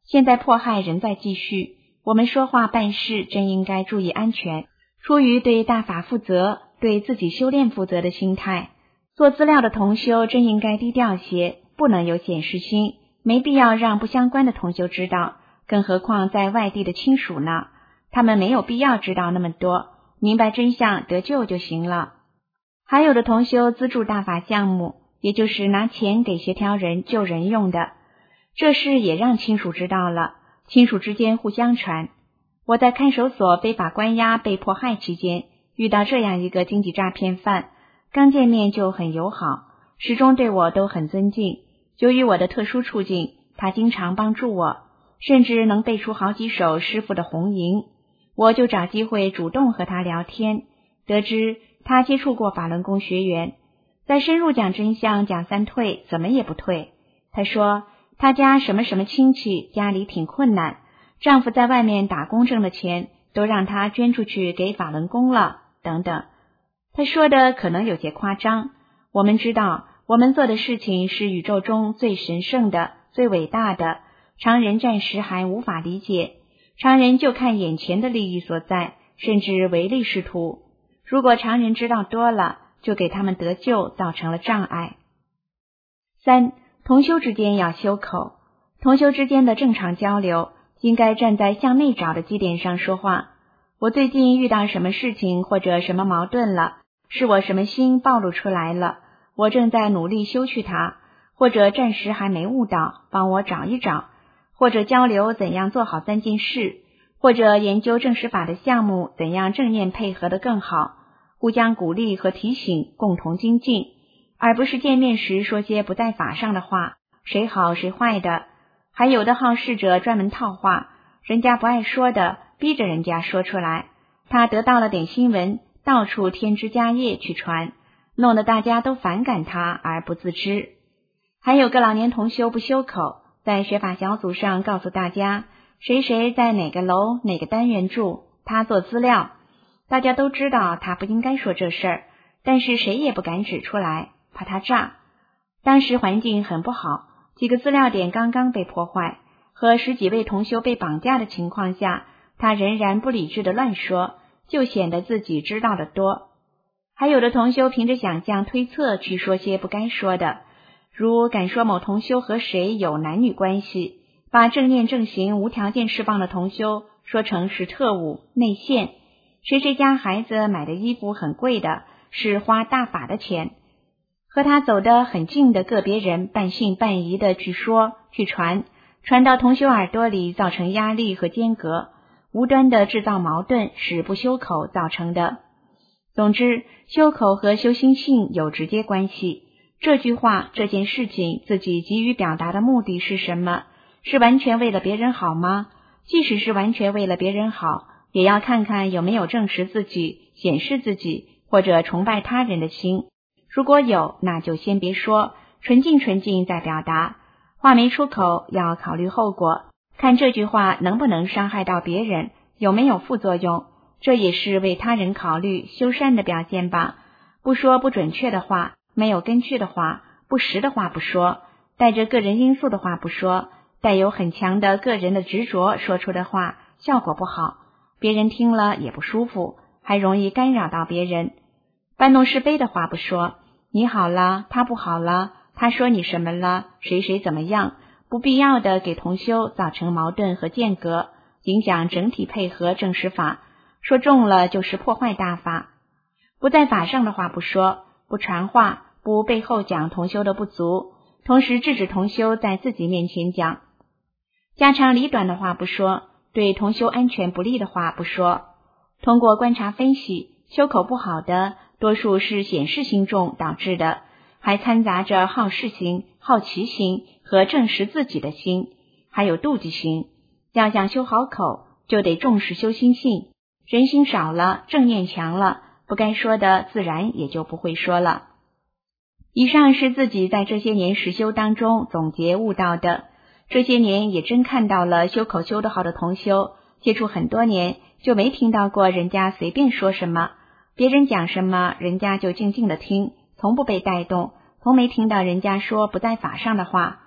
现在迫害仍在继续，我们说话办事真应该注意安全，出于对大法负责、对自己修炼负责的心态。做资料的同修真应该低调些，不能有显示心，没必要让不相关的同修知道，更何况在外地的亲属呢？他们没有必要知道那么多，明白真相得救就行了。还有的同修资助大法项目，也就是拿钱给协调人救人用的，这事也让亲属知道了，亲属之间互相传。我在看守所非法关押被迫害期间，遇到这样一个经济诈骗犯，刚见面就很友好，始终对我都很尊敬。由于我的特殊处境，他经常帮助我，甚至能背出好几首师父的红吟，我就找机会主动和他聊天，得知他接触过法轮功学员，在深入讲真相讲三退，怎么也不退。他说他家什么什么亲戚家里挺困难，丈夫在外面打工挣的钱都让他捐出去给法轮功了，等等。他说的可能有些夸张，我们知道我们做的事情是宇宙中最神圣的、最伟大的，常人暂时还无法理解，常人就看眼前的利益所在，甚至唯利是图。如果常人知道多了，就给他们得救造成了障碍。三、同修之间要修口，同修之间的正常交流应该站在向内找的基点上说话。我最近遇到什么事情或者什么矛盾了，是我什么心暴露出来了，我正在努力修去它，或者暂时还没悟到，帮我找一找，或者交流怎样做好三件事，或者研究正实法的项目怎样正念配合得更好，互相鼓励和提醒，共同精进，而不是见面时说些不在法上的话，谁好谁坏的。还有的好事者专门套话，人家不爱说的逼着人家说出来，他得到了点新闻，到处添枝加叶去传，弄得大家都反感他而不自知。还有个老年同修不修口，在学法小组上告诉大家谁谁在哪个楼哪个单元住，他做资料，大家都知道他不应该说这事儿，但是谁也不敢指出来，怕他诈。当时环境很不好，几个资料点刚刚被破坏，和十几位同修被绑架的情况下，他仍然不理智的乱说，就显得自己知道的多。还有的同修凭着想象推测去说些不该说的，如敢说某同修和谁有男女关系，把正念正行无条件释放的同修说成是特务内线，谁谁家孩子买的衣服很贵的，是花大法的钱，和他走得很近的个别人半信半疑的去说去传，传到同修耳朵里造成压力和间隔，无端的制造矛盾，是不修口造成的。总之，修口和修心性有直接关系。这句话这件事情自己急于表达的目的是什么？是完全为了别人好吗？即使是完全为了别人好，也要看看有没有证实自己、显示自己或者崇拜他人的心。如果有，那就先别说，纯净纯净再表达。话没出口，要考虑后果，看这句话能不能伤害到别人，有没有副作用，这也是为他人考虑修善的表现吧。不说不准确的话，没有根据的话，不实的话不说，带着个人因素的话不说，带有很强的个人的执着说出的话，效果不好，别人听了也不舒服，还容易干扰到别人。搬弄是非的话不说，你好了，他不好了，他说你什么了，谁谁怎么样，不必要的给同修造成矛盾和间隔，影响整体配合正实法，说重了就是破坏大法。不在法上的话不说，不传话，不背后讲同修的不足，同时制止同修在自己面前讲。家长里短的话不说，对同修安全不利的话不说。通过观察分析，修口不好的多数是显示心重导致的，还掺杂着好事心、好奇心和证实自己的心，还有妒忌心。要想修好口，就得重视修心性，人心少了，正念强了，不该说的自然也就不会说了。以上是自己在这些年实修当中总结悟到的，这些年也真看到了修口修得好的同修，接触很多年就没听到过人家随便说什么，别人讲什么人家就静静的听，从不被带动，从没听到人家说不在法上的话。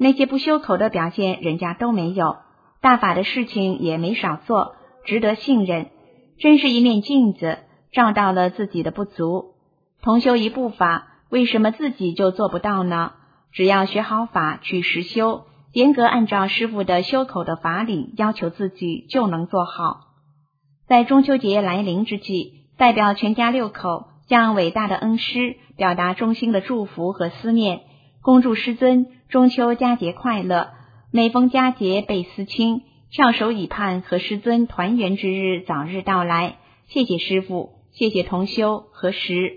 那些不修口的表现人家都没有，大法的事情也没少做，值得信任，真是一面镜子，照到了自己的不足。同修一部法，为什么自己就做不到呢？只要学好法去实修，严格按照师父的修口的法理要求自己，就能做好。在中秋节来临之际，代表全家六口向伟大的恩师表达衷心的祝福和思念，恭祝师尊中秋佳节快乐，每逢佳节倍思亲，翘首以盼和师尊团圆之日早日到来。谢谢师父，谢谢同修和师。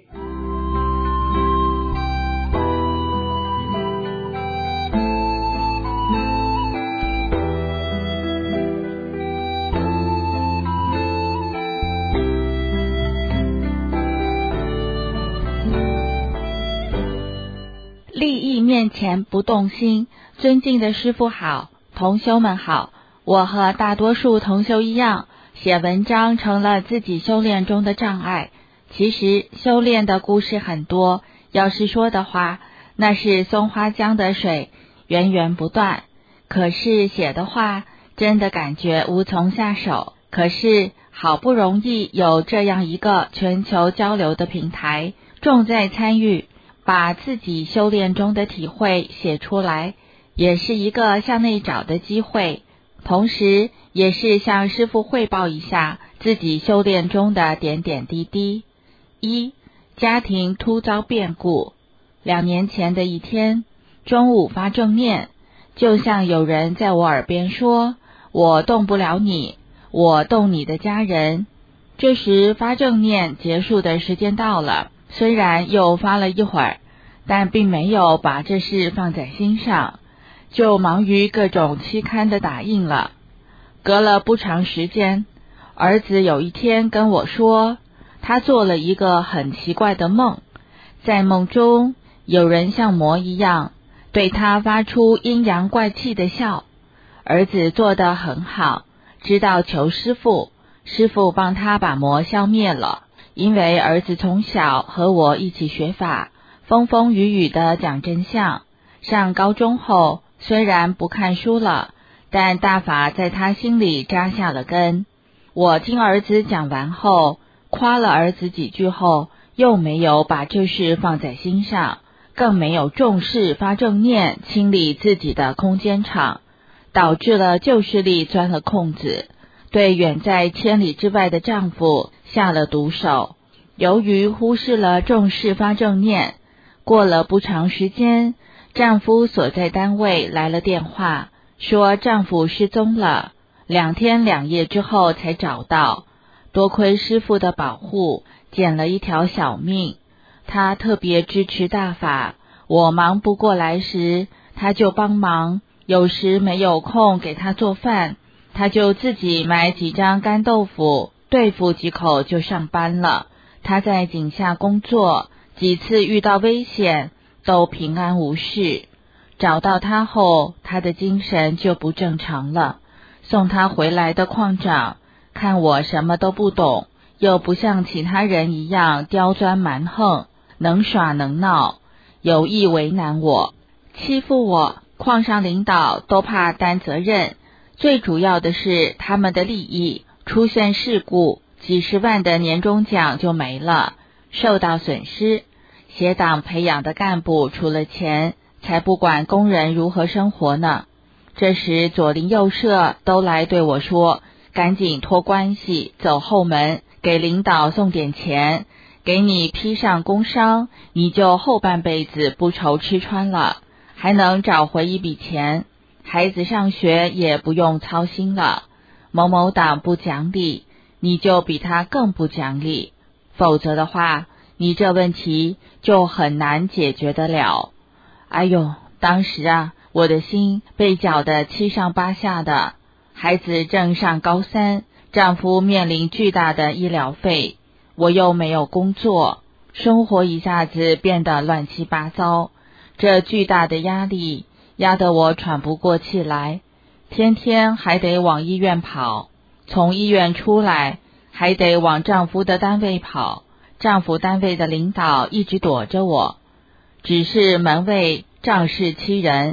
利益面前不动心，尊敬的师父好，同修们好。我和大多数同修一样，写文章成了自己修炼中的障碍。其实修炼的故事很多，要是说的话，那是松花江的水源源不断。可是写的话，真的感觉无从下手。可是好不容易有这样一个全球交流的平台，重在参与，把自己修炼中的体会写出来，也是一个向内找的机会，同时也是向师父汇报一下自己修炼中的点点滴滴。一、家庭突遭变故。两年前的一天，中午发正念，就像有人在我耳边说，我动不了你，我动你的家人。这时发正念结束的时间到了，虽然又发了一会儿，但并没有把这事放在心上，就忙于各种期刊的打印了。隔了不长时间，儿子有一天跟我说，他做了一个很奇怪的梦，在梦中有人像魔一样对他发出阴阳怪气的笑。儿子做得很好，知道求师父，师父帮他把魔消灭了。因为儿子从小和我一起学法，风风雨雨的讲真相，上高中后虽然不看书了，但大法在他心里扎下了根。我听儿子讲完后，夸了儿子几句后，又没有把这事放在心上，更没有重视发正念清理自己的空间场，导致了旧势力钻了空子，对远在千里之外的丈夫下了毒手。由于忽视了重视发正念，过了不长时间，丈夫所在单位来了电话，说丈夫失踪了，两天两夜之后才找到。多亏师父的保护，捡了一条小命。他特别支持大法，我忙不过来时，他就帮忙，有时没有空给他做饭，他就自己买几张干豆腐，对付几口就上班了。他在井下工作，几次遇到危险都平安无事。找到他后，他的精神就不正常了。送他回来的矿长看我什么都不懂，又不像其他人一样刁钻蛮横，能耍能闹，有意为难我，欺负我。矿上领导都怕担责任，最主要的是他们的利益，出现事故，几十万的年终奖就没了，受到损失。协党培养的干部除了钱，才不管工人如何生活呢。这时左邻右舍都来对我说，赶紧托关系走后门，给领导送点钱，给你披上工伤，你就后半辈子不愁吃穿了，还能找回一笔钱，孩子上学也不用操心了。某某党不讲理，你就比他更不讲理，否则的话，你这问题就很难解决得了。哎呦，当时啊，我的心被搅得七上八下的。孩子正上高三，丈夫面临巨大的医疗费，我又没有工作，生活一下子变得乱七八糟。这巨大的压力压得我喘不过气来，天天还得往医院跑，从医院出来还得往丈夫的单位跑，丈夫单位的领导一直躲着我，只是门卫仗势欺人，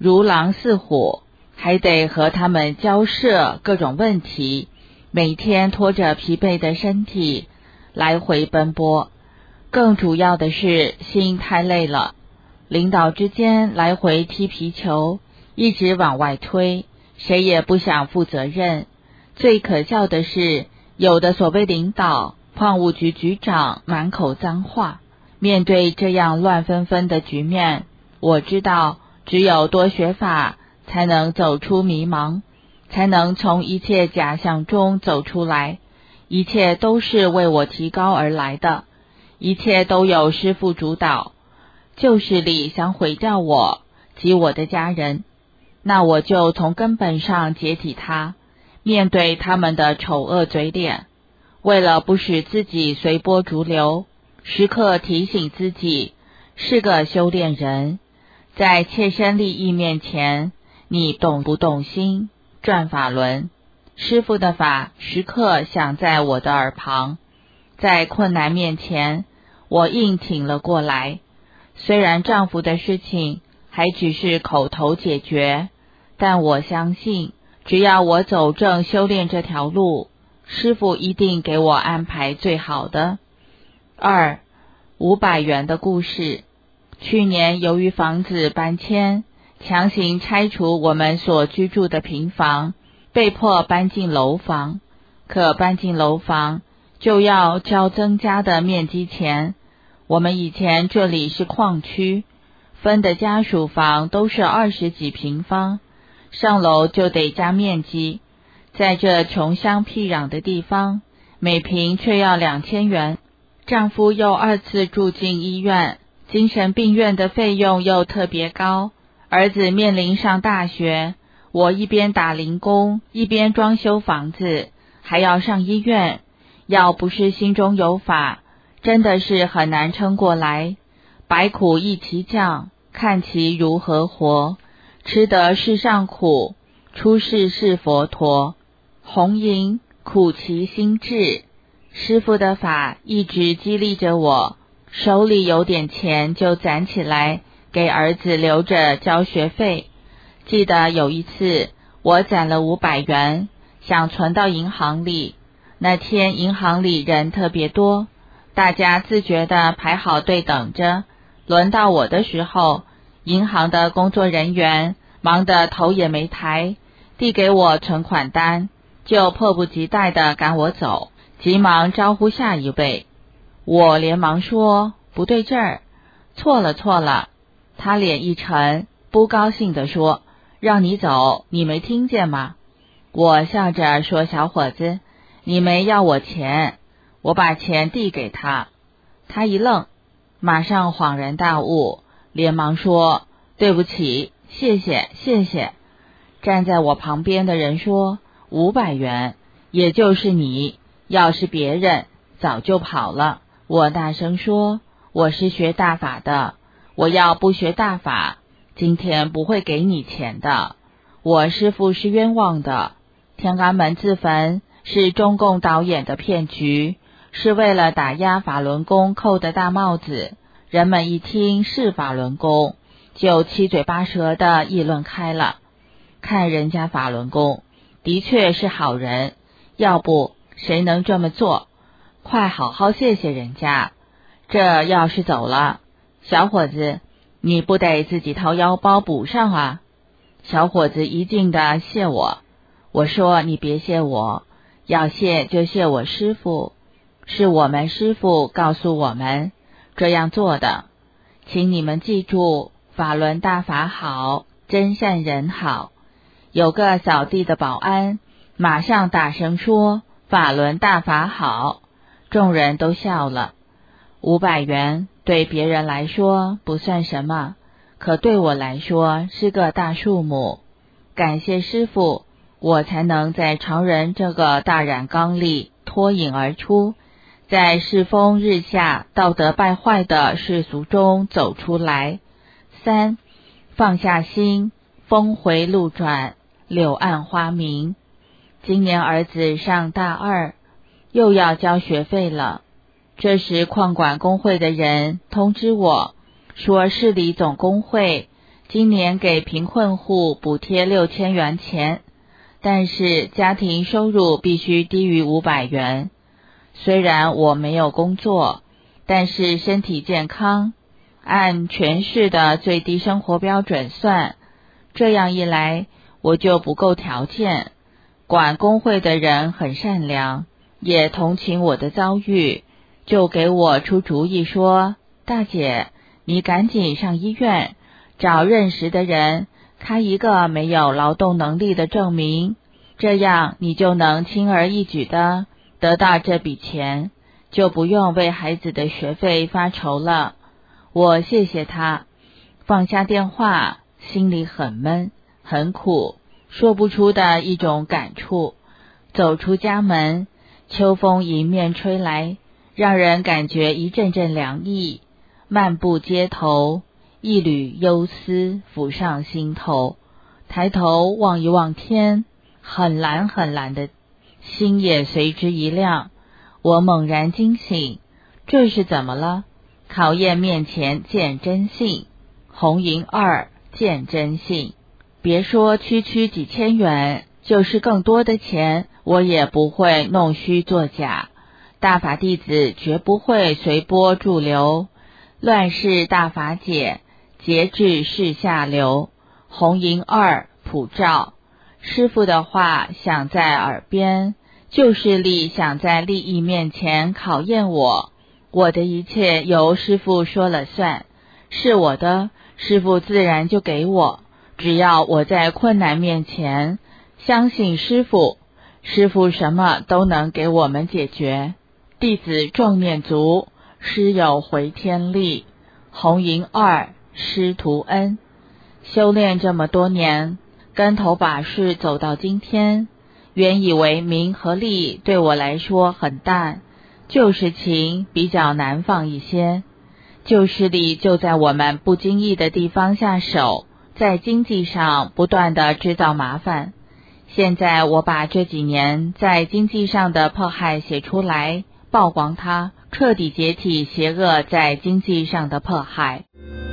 如狼似虎，还得和他们交涉各种问题，每天拖着疲惫的身体来回奔波。更主要的是心太累了，领导之间来回踢皮球，一直往外推，谁也不想负责任。最可笑的是，有的所谓领导、矿务局局长满口脏话。面对这样乱纷纷的局面，我知道只有多学法，才能走出迷茫，才能从一切假象中走出来。一切都是为我提高而来的，一切都有师父主导。旧势力想毁掉我及我的家人，那我就从根本上解体它，面对他们的丑恶嘴脸。为了不使自己随波逐流，时刻提醒自己是个修炼人，在切身利益面前，你懂不动心？转法轮，师父的法时刻响在我的耳旁。在困难面前，我硬挺了过来。虽然丈夫的事情还只是口头解决，但我相信，只要我走正修炼这条路，师父一定给我安排最好的。二，五百元的故事。去年由于房子搬迁，强行拆除我们所居住的平房，被迫搬进楼房。可搬进楼房就要交增加的面积钱。我们以前这里是矿区，分的家属房都是二十几平方，上楼就得加面积。在这穷乡僻壤的地方，每平却要两千元。丈夫又二次住进医院，精神病院的费用又特别高。儿子面临上大学，我一边打零工，一边装修房子，还要上医院。要不是心中有法，真的是很难撑过来。百苦一齐降，看其如何活。吃得世上苦，出世是佛陀。红颜苦其心志。师父的法一直激励着我，手里有点钱就攒起来，给儿子留着交学费。记得有一次，我攒了五百元，想存到银行里。那天银行里人特别多，大家自觉地排好队等着。轮到我的时候，银行的工作人员忙得头也没抬，递给我存款单，就迫不及待地赶我走，急忙招呼下一位。我连忙说不对劲儿，错了错了。他脸一沉，不高兴地说，让你走，你没听见吗？我笑着说，小伙子，你没要我钱。我把钱递给他，他一愣，马上恍然大悟，连忙说，对不起，谢谢谢谢。站在我旁边的人说，五百元，也就是你，要是别人早就跑了。我大声说，我是学大法的，我要不学大法，今天不会给你钱的。我师父是冤枉的，天安门自焚是中共导演的骗局，是为了打压法轮功扣的大帽子。人们一听是法轮功，就七嘴八舌的议论开了。看人家法轮功的确是好人，要不谁能这么做？快好好谢谢人家。这要是走了，小伙子，你不得自己掏腰包补上啊？小伙子一劲的谢我。我说，你别谢我，要谢就谢我师父，是我们师父告诉我们这样做的。请你们记住，法轮大法好，真善人好。有个扫地的保安马上大声说，法轮大法好。众人都笑了。五百元对别人来说不算什么，可对我来说是个大数目。感谢师父，我才能在常人这个大染缸里脱颖而出，在世风日下、道德败坏的世俗中走出来。三，放下心，峰回路转，柳暗花明。今年儿子上大二，又要交学费了。这时矿管工会的人通知我，说市里总工会今年给贫困户补贴六千元钱，但是家庭收入必须低于五百元。虽然我没有工作，但是身体健康，按全市的最低生活标准算，这样一来我就不够条件。管工会的人很善良，也同情我的遭遇，就给我出主意说，大姐，你赶紧上医院，找认识的人开一个没有劳动能力的证明，这样你就能轻而易举的得到这笔钱，就不用为孩子的学费发愁了。我谢谢他，放下电话，心里很闷很苦，说不出的一种感触。走出家门，秋风迎面吹来，让人感觉一阵阵凉意。漫步街头，一缕忧思浮上心头，抬头望一望天，很蓝很蓝的，心也随之一亮。我猛然惊醒，这是怎么了？考验面前见真性，红银二见真性。别说区区几千元，就是更多的钱，我也不会弄虚作假。大法弟子绝不会随波逐流，乱世大法解，节制是下流。红银二普照，师父的话响在耳边，就是力想在利益面前考验我。我的一切由师父说了算，是我的，师父自然就给我。只要我在困难面前相信师父，师父什么都能给我们解决。弟子正念足，师有回天力。红银二师徒恩，修炼这么多年，跟头把式走到今天，原以为名和利对我来说很淡，就是情比较难放一些。就是利就在我们不经意的地方下手，在经济上不断的制造麻烦。现在我把这几年在经济上的迫害写出来，曝光它，彻底解体邪恶在经济上的迫害。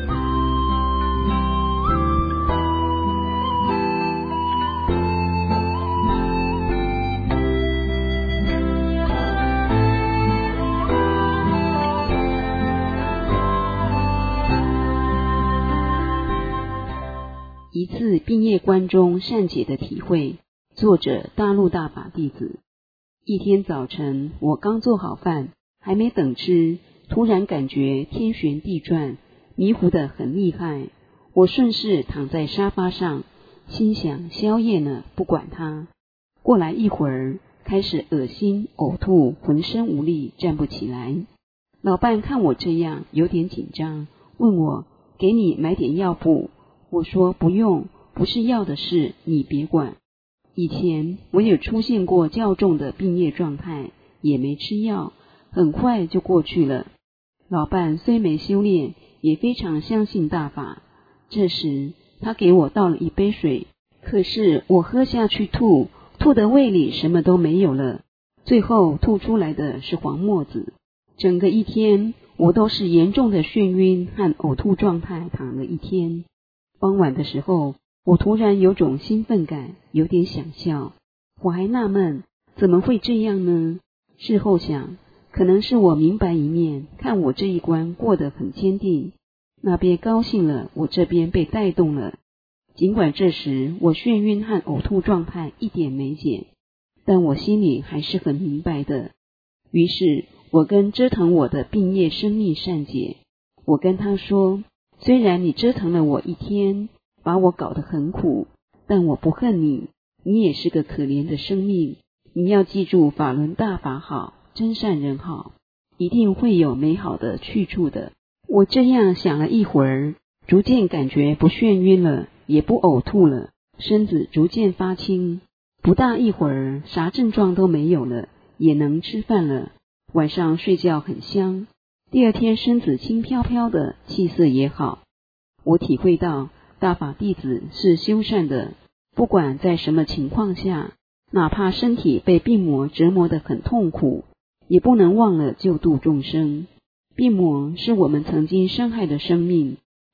一次毕业关中善解的体会，作者大陆大法弟子。一天早晨，我刚做好饭，还没等吃，突然感觉天旋地转，迷糊得很厉害。我顺势躺在沙发上，心想宵夜呢，不管它。过来一会儿，开始恶心、呕吐，浑身无力，站不起来。老伴看我这样，有点紧张，问我给你买点药不？我说不用，不是药的事，你别管。以前我有出现过较重的病业状态，也没吃药，很快就过去了。老伴虽没修炼，也非常相信大法。这时他给我倒了一杯水，可是我喝下去吐，吐的胃里什么都没有了，最后吐出来的是黄沫子。整个一天我都是严重的眩晕和呕吐状态躺了一天。傍晚的时候，我突然有种兴奋感，有点想笑。我还纳闷，怎么会这样呢？事后想，可能是我明白一面，看我这一关过得很坚定，那边高兴了，我这边被带动了。尽管这时我眩晕和呕吐状态一点没减，但我心里还是很明白的。于是我跟折腾我的病业生命善解，我跟他说，虽然你折腾了我一天，把我搞得很苦，但我不恨你，你也是个可怜的生命。你要记住，法轮大法好，真善人好，一定会有美好的去处的。我这样想了一会儿，逐渐感觉不眩晕了，也不呕吐了，身子逐渐发轻。不大一会儿，啥症状都没有了，也能吃饭了。晚上睡觉很香，第二天身子轻飘飘的，气色也好。我体会到大法弟子是修善的，不管在什么情况下，哪怕身体被病魔折磨得很痛苦，也不能忘了救度众生。病魔是我们曾经伤害的生命，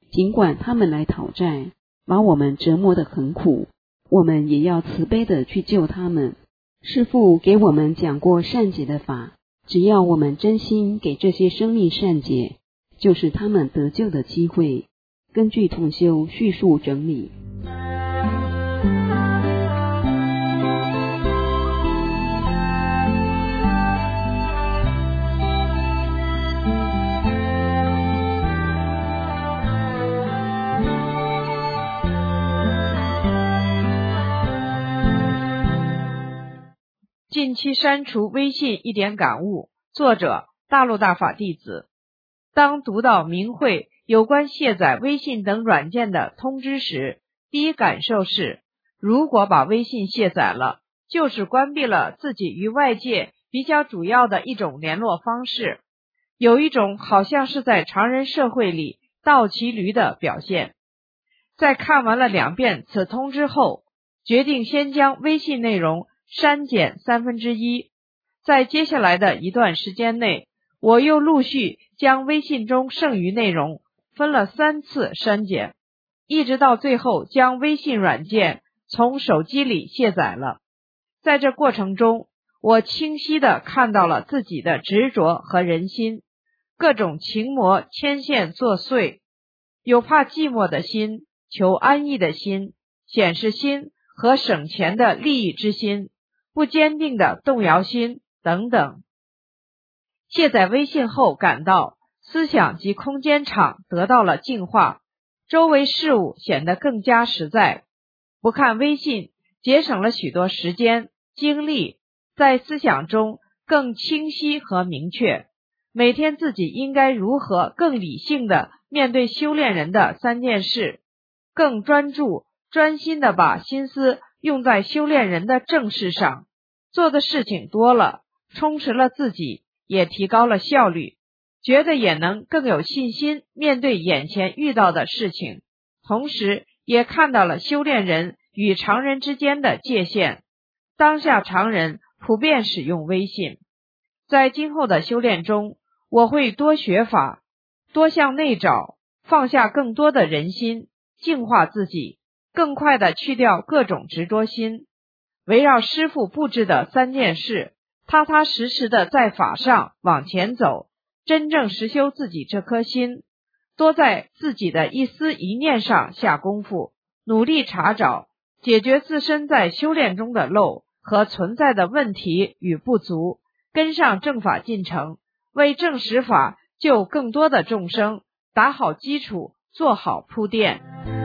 尽管他们来讨债，把我们折磨得很苦，我们也要慈悲的去救他们。师父给我们讲过善解的法，只要我们真心给这些生命善解，就是他们得救的机会。根据同修叙述整理。 近期删除微信一点感悟，作者大陆大法弟子。当读到明慧有关卸载微信等软件的通知时，第一感受是，如果把微信卸载了，就是关闭了自己与外界比较主要的一种联络方式，有一种好像是在常人社会里倒骑驴的表现。在看完了两遍此通知后，决定先将微信内容删减三分之一。在接下来的一段时间内，我又陆续将微信中剩余内容分了三次删减，一直到最后将微信软件从手机里卸载了。在这过程中，我清晰地看到了自己的执着和人心，各种情魔牵线作祟，有怕寂寞的心，求安逸的心，显示心和省钱的利益之心，不坚定的动摇心等等。卸载微信后，感到思想及空间场得到了净化，周围事物显得更加实在。不看微信，节省了许多时间精力，在思想中更清晰和明确。每天自己应该如何更理性的面对修炼人的三件事，更专注专心的把心思用在修炼人的正事上。做的事情多了，充实了自己，也提高了效率，觉得也能更有信心面对眼前遇到的事情，同时也看到了修炼人与常人之间的界限。当下常人普遍使用微信，在今后的修炼中，我会多学法，多向内找，放下更多的人心，净化自己，更快地去掉各种执着心。围绕师父布置的三件事，踏踏实实的在法上往前走，真正实修自己这颗心，多在自己的一思一念上下功夫，努力查找解决自身在修炼中的漏和存在的问题与不足，跟上正法进程，为正实法救更多的众生打好基础，做好铺垫。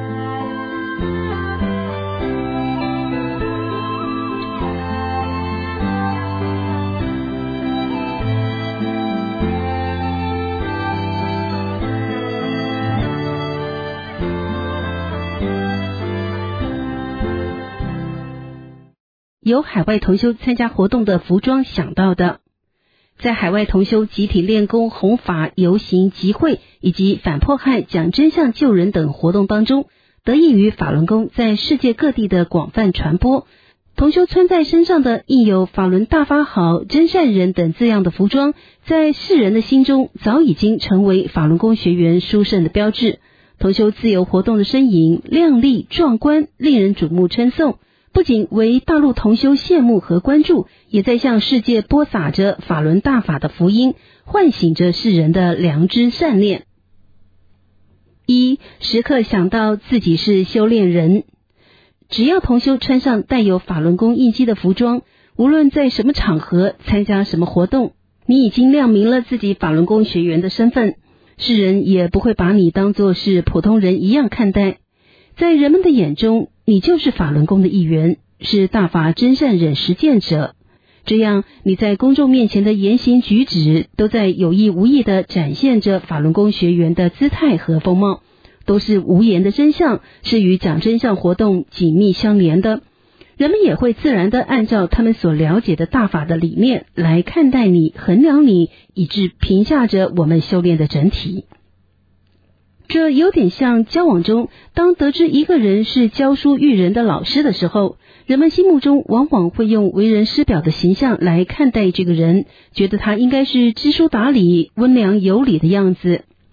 由海外同修参加活动的服装想到的。在海外同修集体练功、弘法、游行、集会以及反迫害、讲真相、救人等活动当中，得益于法轮功在世界各地的广泛传播，同修穿在身上的印有法轮大法好、真善人等字样的服装，在世人的心中早已经成为法轮功学员殊胜的标志。同修自由活动的身影亮丽壮观，令人瞩目称颂，不仅为大陆同修羡慕和关注，也在向世界播撒着法轮大法的福音，唤醒着世人的良知善念。一、时刻想到自己是修炼人。只要同修穿上带有法轮功印记的服装，无论在什么场合参加什么活动，你已经亮明了自己法轮功学员的身份，世人也不会把你当作是普通人一样看待。在人们的眼中，你就是法轮功的一员，是大法真善忍实践者。这样你在公众面前的言行举止，都在有意无意地展现着法轮功学员的姿态和风貌，都是无言的真相，是与讲真相活动紧密相连的。人们也会自然地按照他们所了解的大法的理念来看待你、衡量你，以致评价着我们修炼的整体。这有点像交往中，当得知一个人是教书育人的老师的时候，人们心目中往往会用为人师表的形象来看待这个人，觉得他应该是知书达理、温良有礼的样子。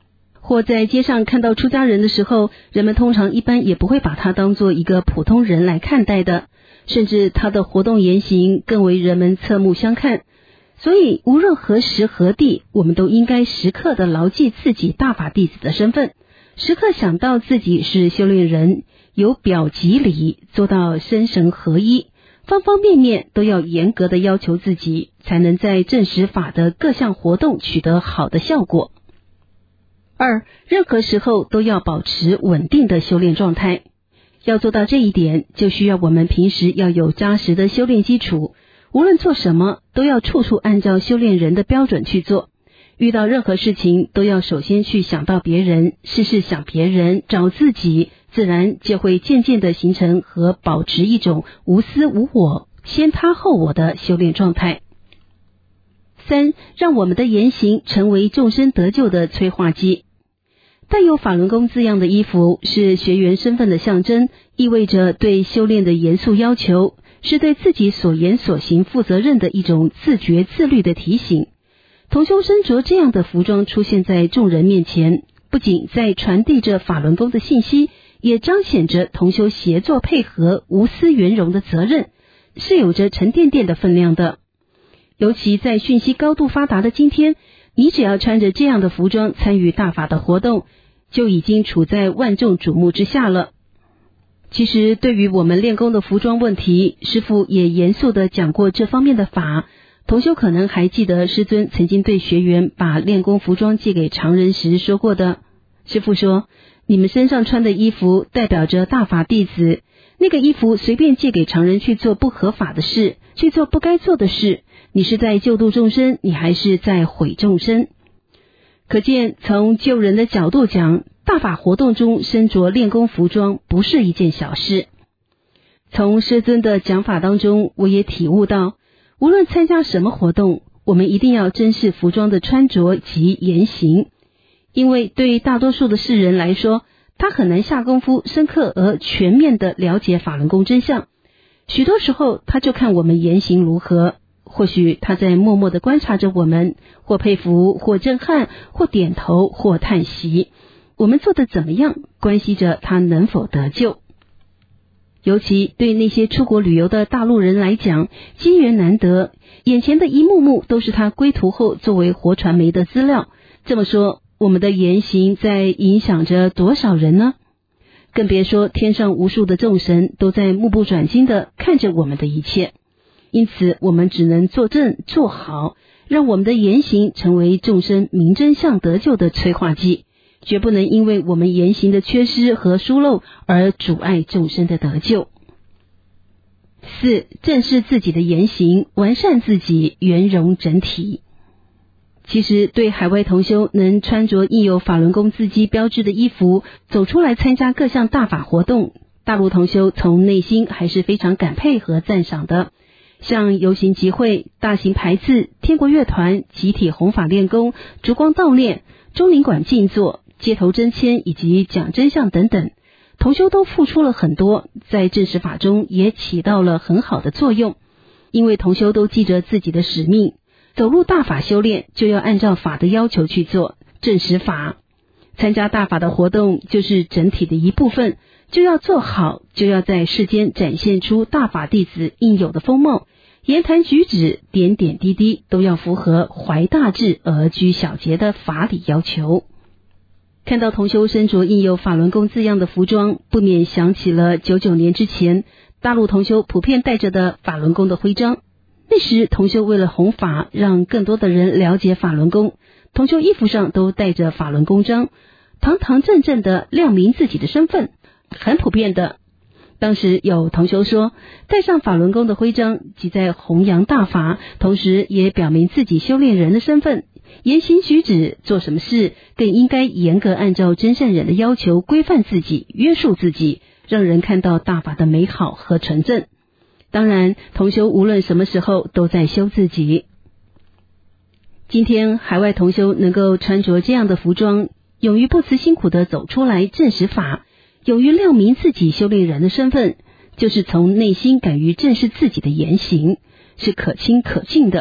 或在街上看到出家人的时候，人们通常一般也不会把他当作一个普通人来看待的，甚至他的活动言行更为人们侧目相看。所以无论何时何地，我们都应该时刻的牢记自己大法弟子的身份，时刻想到自己是修炼人，由表及里做到身神合一，方方面面都要严格的要求自己，才能在正实法的各项活动取得好的效果。二，任何时候都要保持稳定的修炼状态。要做到这一点，就需要我们平时要有扎实的修炼基础，无论做什么都要处处按照修炼人的标准去做。遇到任何事情都要首先去想到别人，事事想别人，找自己，自然就会渐渐的形成和保持一种无私无我、先他后我的修炼状态。三，让我们的言行成为众生得救的催化剂。带有法轮功字样的衣服是学员身份的象征，意味着对修炼的严肃要求，是对自己所言所行负责任的一种自觉自律的提醒。同修身着这样的服装出现在众人面前，不仅在传递着法轮功的信息，也彰显着同修协作配合、无私圆融的责任，是有着沉甸甸的分量的。尤其在讯息高度发达的今天，你只要穿着这样的服装参与大法的活动，就已经处在万众瞩目之下了。其实对于我们练功的服装问题，师父也严肃地讲过这方面的法。同修可能还记得师尊曾经对学员把练功服装借给常人时说过的。师父说，你们身上穿的衣服代表着大法弟子，那个衣服随便借给常人去做不合法的事，去做不该做的事，你是在救度众生，你还是在毁众生？可见从救人的角度讲，大法活动中身着练功服装不是一件小事。从师尊的讲法当中，我也体悟到，无论参加什么活动，我们一定要珍视服装的穿着及言行，因为对大多数的世人来说，他很难下功夫深刻而全面地了解法轮功真相。许多时候他就看我们言行如何，或许他在默默地观察着我们，或佩服，或震撼，或点头，或叹息。我们做得怎么样，关系着他能否得救。尤其对那些出国旅游的大陆人来讲，机缘难得，眼前的一幕幕都是他归途后作为活传媒的资料。这么说，我们的言行在影响着多少人呢？更别说天上无数的众神都在目不转睛地看着我们的一切。因此我们只能做正做好，让我们的言行成为众生明真相得救的催化剂，绝不能因为我们言行的缺失和疏漏而阻碍众生的得救。四，正视自己的言行，完善自己，圆融整体。其实对海外同修能穿着印有法轮功字迹标志的衣服走出来参加各项大法活动，大陆同修从内心还是非常感佩和赞赏的。像游行集会、大型排字、天国乐团、集体弘法练功、烛光悼念、中领馆静坐、街头真签以及讲真相等等，同修都付出了很多，在正实法中也起到了很好的作用。因为同修都记着自己的使命，走入大法修炼就要按照法的要求去做，正实法。参加大法的活动就是整体的一部分，就要做好，就要在世间展现出大法弟子应有的风貌，言谈举止点点滴滴都要符合怀大志而居小节的法理要求。看到同修身着印有法轮功字样的服装，不免想起了九九年之前大陆同修普遍带着的法轮功的徽章。那时同修为了弘法，让更多的人了解法轮功，同修衣服上都带着法轮功章，堂堂正正的亮明自己的身份，很普遍的。当时有同修说，带上法轮功的徽章，即在弘扬大法，同时也表明自己修炼人的身份，言行举止做什么事更应该严格按照真善忍的要求规范自己，约束自己，让人看到大法的美好和纯正。当然同修无论什么时候都在修自己。今天海外同修能够穿着这样的服装，勇于不辞辛苦地走出来证实法，勇于亮明自己修炼人的身份，就是从内心敢于正视自己的言行，是可亲可敬的，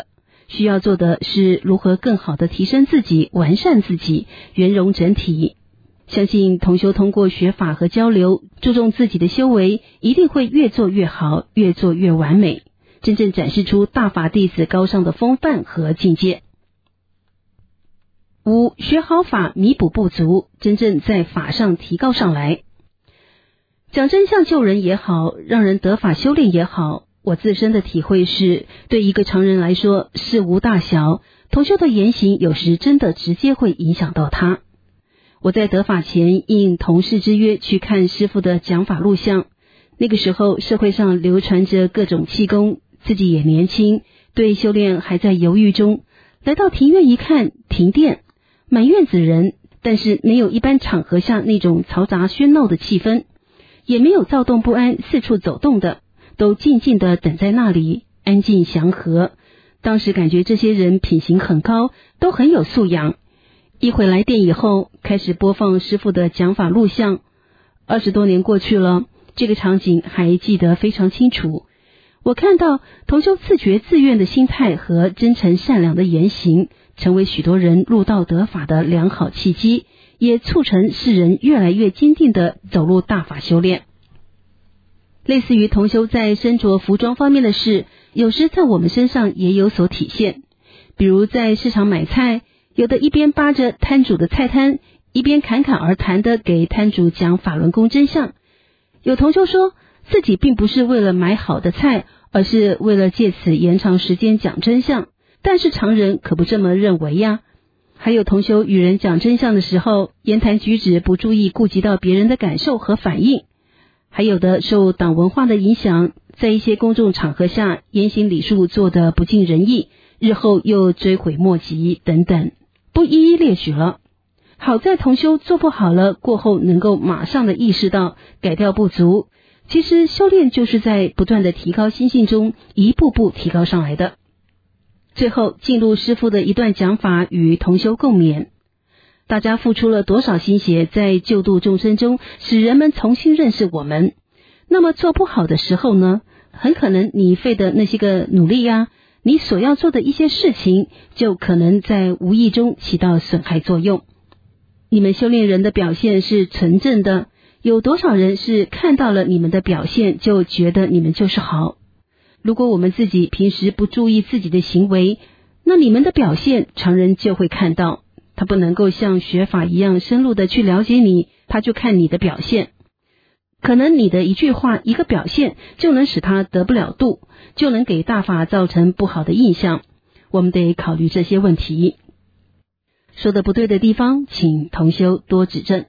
需要做的是如何更好地提升自己，完善自己，圆融整体。相信同修通过学法和交流，注重自己的修为，一定会越做越好，越做越完美，真正展示出大法弟子高尚的风范和境界。五、学好法弥补不足，真正在法上提高上来。讲真相救人也好，让人得法修炼也好，我自身的体会是，对一个常人来说事无大小，同修的言行有时真的直接会影响到他。我在得法前应同事之约去看师父的讲法录像，那个时候社会上流传着各种气功，自己也年轻，对修炼还在犹豫中。来到庭院一看，停电，满院子人，但是没有一般场合下那种嘈杂喧闹的气氛，也没有躁动不安四处走动的，都静静地等在那里，安静祥和。当时感觉这些人品行很高，都很有素养。一会来电以后，开始播放师父的讲法录像。二十多年过去了，这个场景还记得非常清楚。我看到同修自觉自愿的心态和真诚善良的言行，成为许多人入道得法的良好契机，也促成世人越来越坚定地走入大法修炼。类似于同修在身着服装方面的事，有时在我们身上也有所体现。比如在市场买菜，有的一边扒着摊主的菜摊，一边侃侃而谈的给摊主讲法轮功真相。有同修说自己并不是为了买好的菜，而是为了借此延长时间讲真相，但是常人可不这么认为呀。还有同修与人讲真相的时候，言谈举止不注意顾及到别人的感受和反应。还有的受党文化的影响，在一些公众场合下言行礼数做得不尽人意，日后又追悔莫及等等，不一一列举了。好在同修做不好了过后，能够马上的意识到改掉不足。其实修炼就是在不断的提高心性中，一步步提高上来的。最后进入师父的一段讲法与同修共勉。大家付出了多少心血在救度众生中，使人们重新认识我们。那么做不好的时候呢，很可能你费的那些个努力呀、啊，你所要做的一些事情，就可能在无意中起到损害作用。你们修炼人的表现是纯正的，有多少人是看到了你们的表现就觉得你们就是好？如果我们自己平时不注意自己的行为，那你们的表现常人就会看到。他不能够像学法一样深入的去了解你，他就看你的表现。可能你的一句话一个表现就能使他得不了度，就能给大法造成不好的印象。我们得考虑这些问题。说的不对的地方，请同修多指正。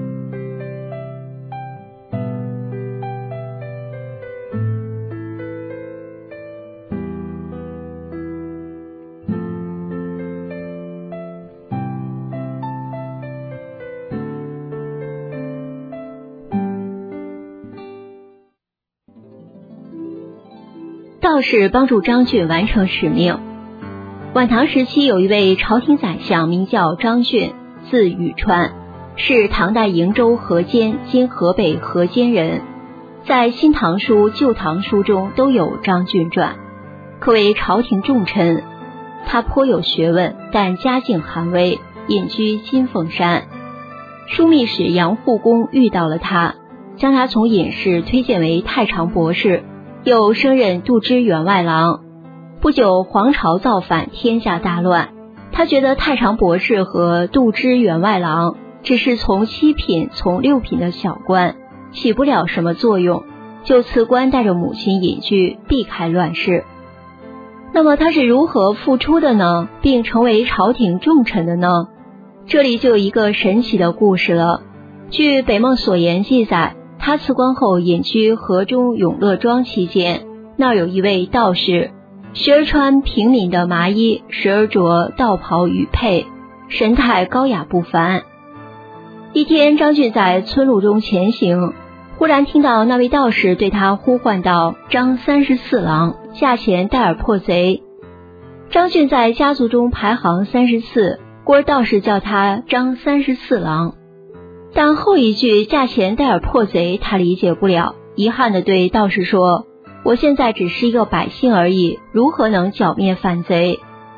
道士帮助张俊完成使命。晚唐时期有一位朝廷宰相，名叫张俊，字宇川，是唐代瀛州河间（今河北河间）人。在《新唐书》《旧唐书》中都有张俊传，可谓朝廷重臣。他颇有学问，但家境寒微，隐居金凤山。枢密使杨护公遇到了他，将他从隐士推荐为太常博士，又升任度支员外郎。不久，黄巢造反，天下大乱。他觉得太常博士和度支员外郎只是从七品、从六品的小官，起不了什么作用，就辞官，带着母亲隐居，避开乱世。那么他是如何复出的呢，并成为朝廷重臣的呢？这里就有一个神奇的故事了。据北梦所言记载，他辞官后隐居河中永乐庄期间，那儿有一位道士，时而穿平民的麻衣，时而着道袍羽佩，神态高雅不凡。一天，张俊在村路中前行，忽然听到那位道士对他呼唤道：“张三十四郎，驾前带尔破贼。”张俊在家族中排行三十四，故而道士叫他张三十四郎。但后一句驾前带尔破贼他理解不了，遗憾地对道士说：“我现在只是一个百姓而已，如何能剿灭反贼？”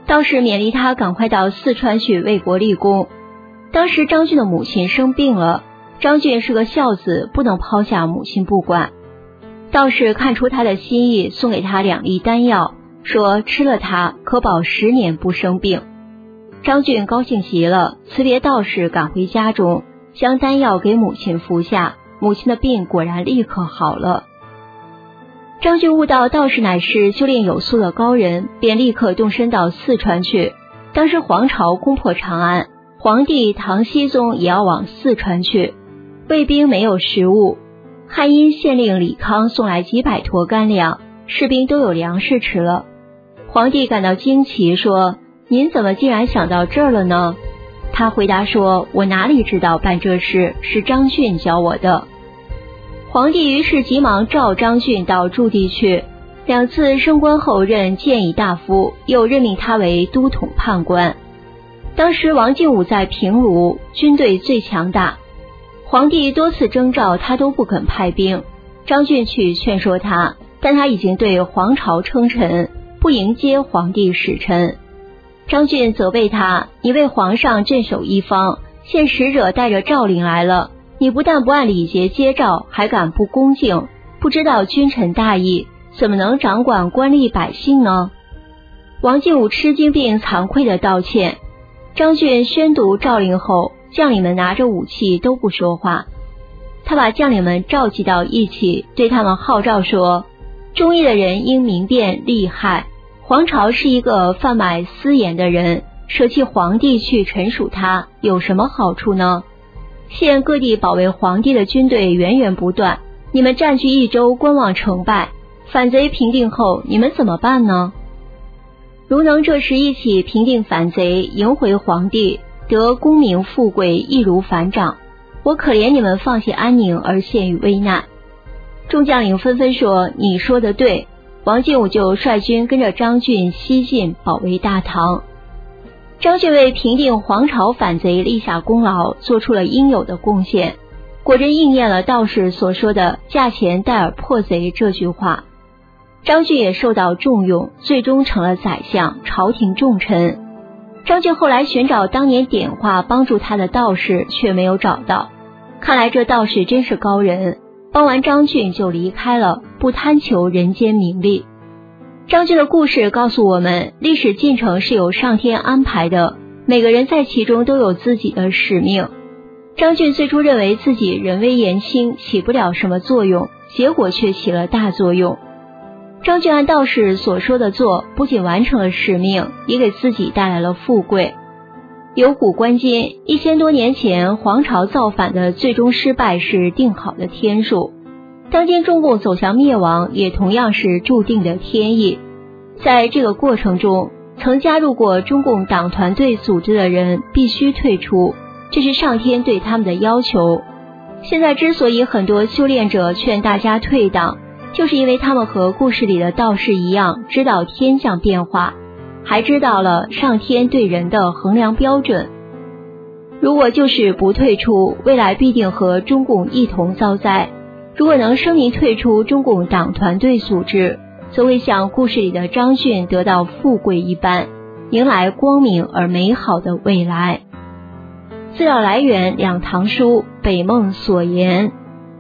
道士勉励他赶快到四川去为国立功。当时张俊的母亲生病了，张俊是个孝子，不能抛下母亲不管。道士看出他的心意，送给他两粒丹药，说吃了它可保十年不生病。张俊高兴极了，辞别道士赶回家中，将丹药给母亲服下，母亲的病果然立刻好了。张俊悟到道士乃是修炼有素的高人，便立刻动身到四川去。当时黄巢攻破长安，皇帝唐僖宗也要往四川去，卫兵没有食物，汉阴县令李康送来几百坨干粮，士兵都有粮食吃了。皇帝感到惊奇，说：您怎么竟然想到这儿了呢？他回答说：我哪里知道办这事，是张俊教我的。皇帝于是急忙召张俊到驻地去，两次升官后任谏议大夫，又任命他为都统判官。当时王敬武在平卢，军队最强大，皇帝多次征召他都不肯派兵。张俊去劝说他，但他已经对皇朝称臣，不迎接皇帝使臣。张俊责备他：你为皇上镇守一方，现使者带着诏令来了，你不但不按礼节接诏，还敢不恭敬，不知道君臣大义，怎么能掌管官吏百姓呢？王敬武吃惊并惭愧地道歉。张俊宣读诏令后，将领们拿着武器都不说话。他把将领们召集到一起，对他们号召说：忠义的人应明辨利害，黄巢是一个贩卖私盐的人，舍弃皇帝去臣属他，有什么好处呢？现各地保卫皇帝的军队源源不断，你们占据益州观望成败，反贼平定后，你们怎么办呢？如能这时一起平定反贼，迎回皇帝，得功名富贵，易如反掌。我可怜你们放弃安宁而陷于危难。众将领纷纷说：你说得对。王敬武就率军跟着张俊西进，保卫大唐。张俊为平定黄巢反贼立下功劳，做出了应有的贡献，果真应验了道士所说的驾前带尔破贼这句话。张俊也受到重用，最终成了宰相，朝廷重臣。张俊后来寻找当年点化帮助他的道士，却没有找到。看来这道士真是高人，帮完张俊就离开了，不贪求人间名利。张俊的故事告诉我们，历史进程是由上天安排的，每个人在其中都有自己的使命。张俊最初认为自己人微言轻，起不了什么作用，结果却起了大作用。张俊按道士所说的做，不仅完成了使命，也给自己带来了富贵。由古观今，一千多年前黄巢造反的最终失败是定好的天数，当今中共走向灭亡也同样是注定的天意。在这个过程中，曾加入过中共党团队组织的人必须退出，这是上天对他们的要求。现在之所以很多修炼者劝大家退党，就是因为他们和故事里的道士一样，知道天象变化，还知道了上天对人的衡量标准。如果就是不退出，未来必定和中共一同遭灾。如果能声明退出中共党团队组织，则会像故事里的张俊得到富贵一般，迎来光明而美好的未来。资料来源：两唐书，北梦所言。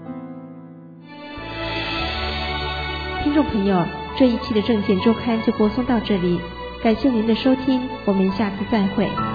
听众朋友，这一期的证件周刊就播送到这里，感谢您的收听，我们下次再会。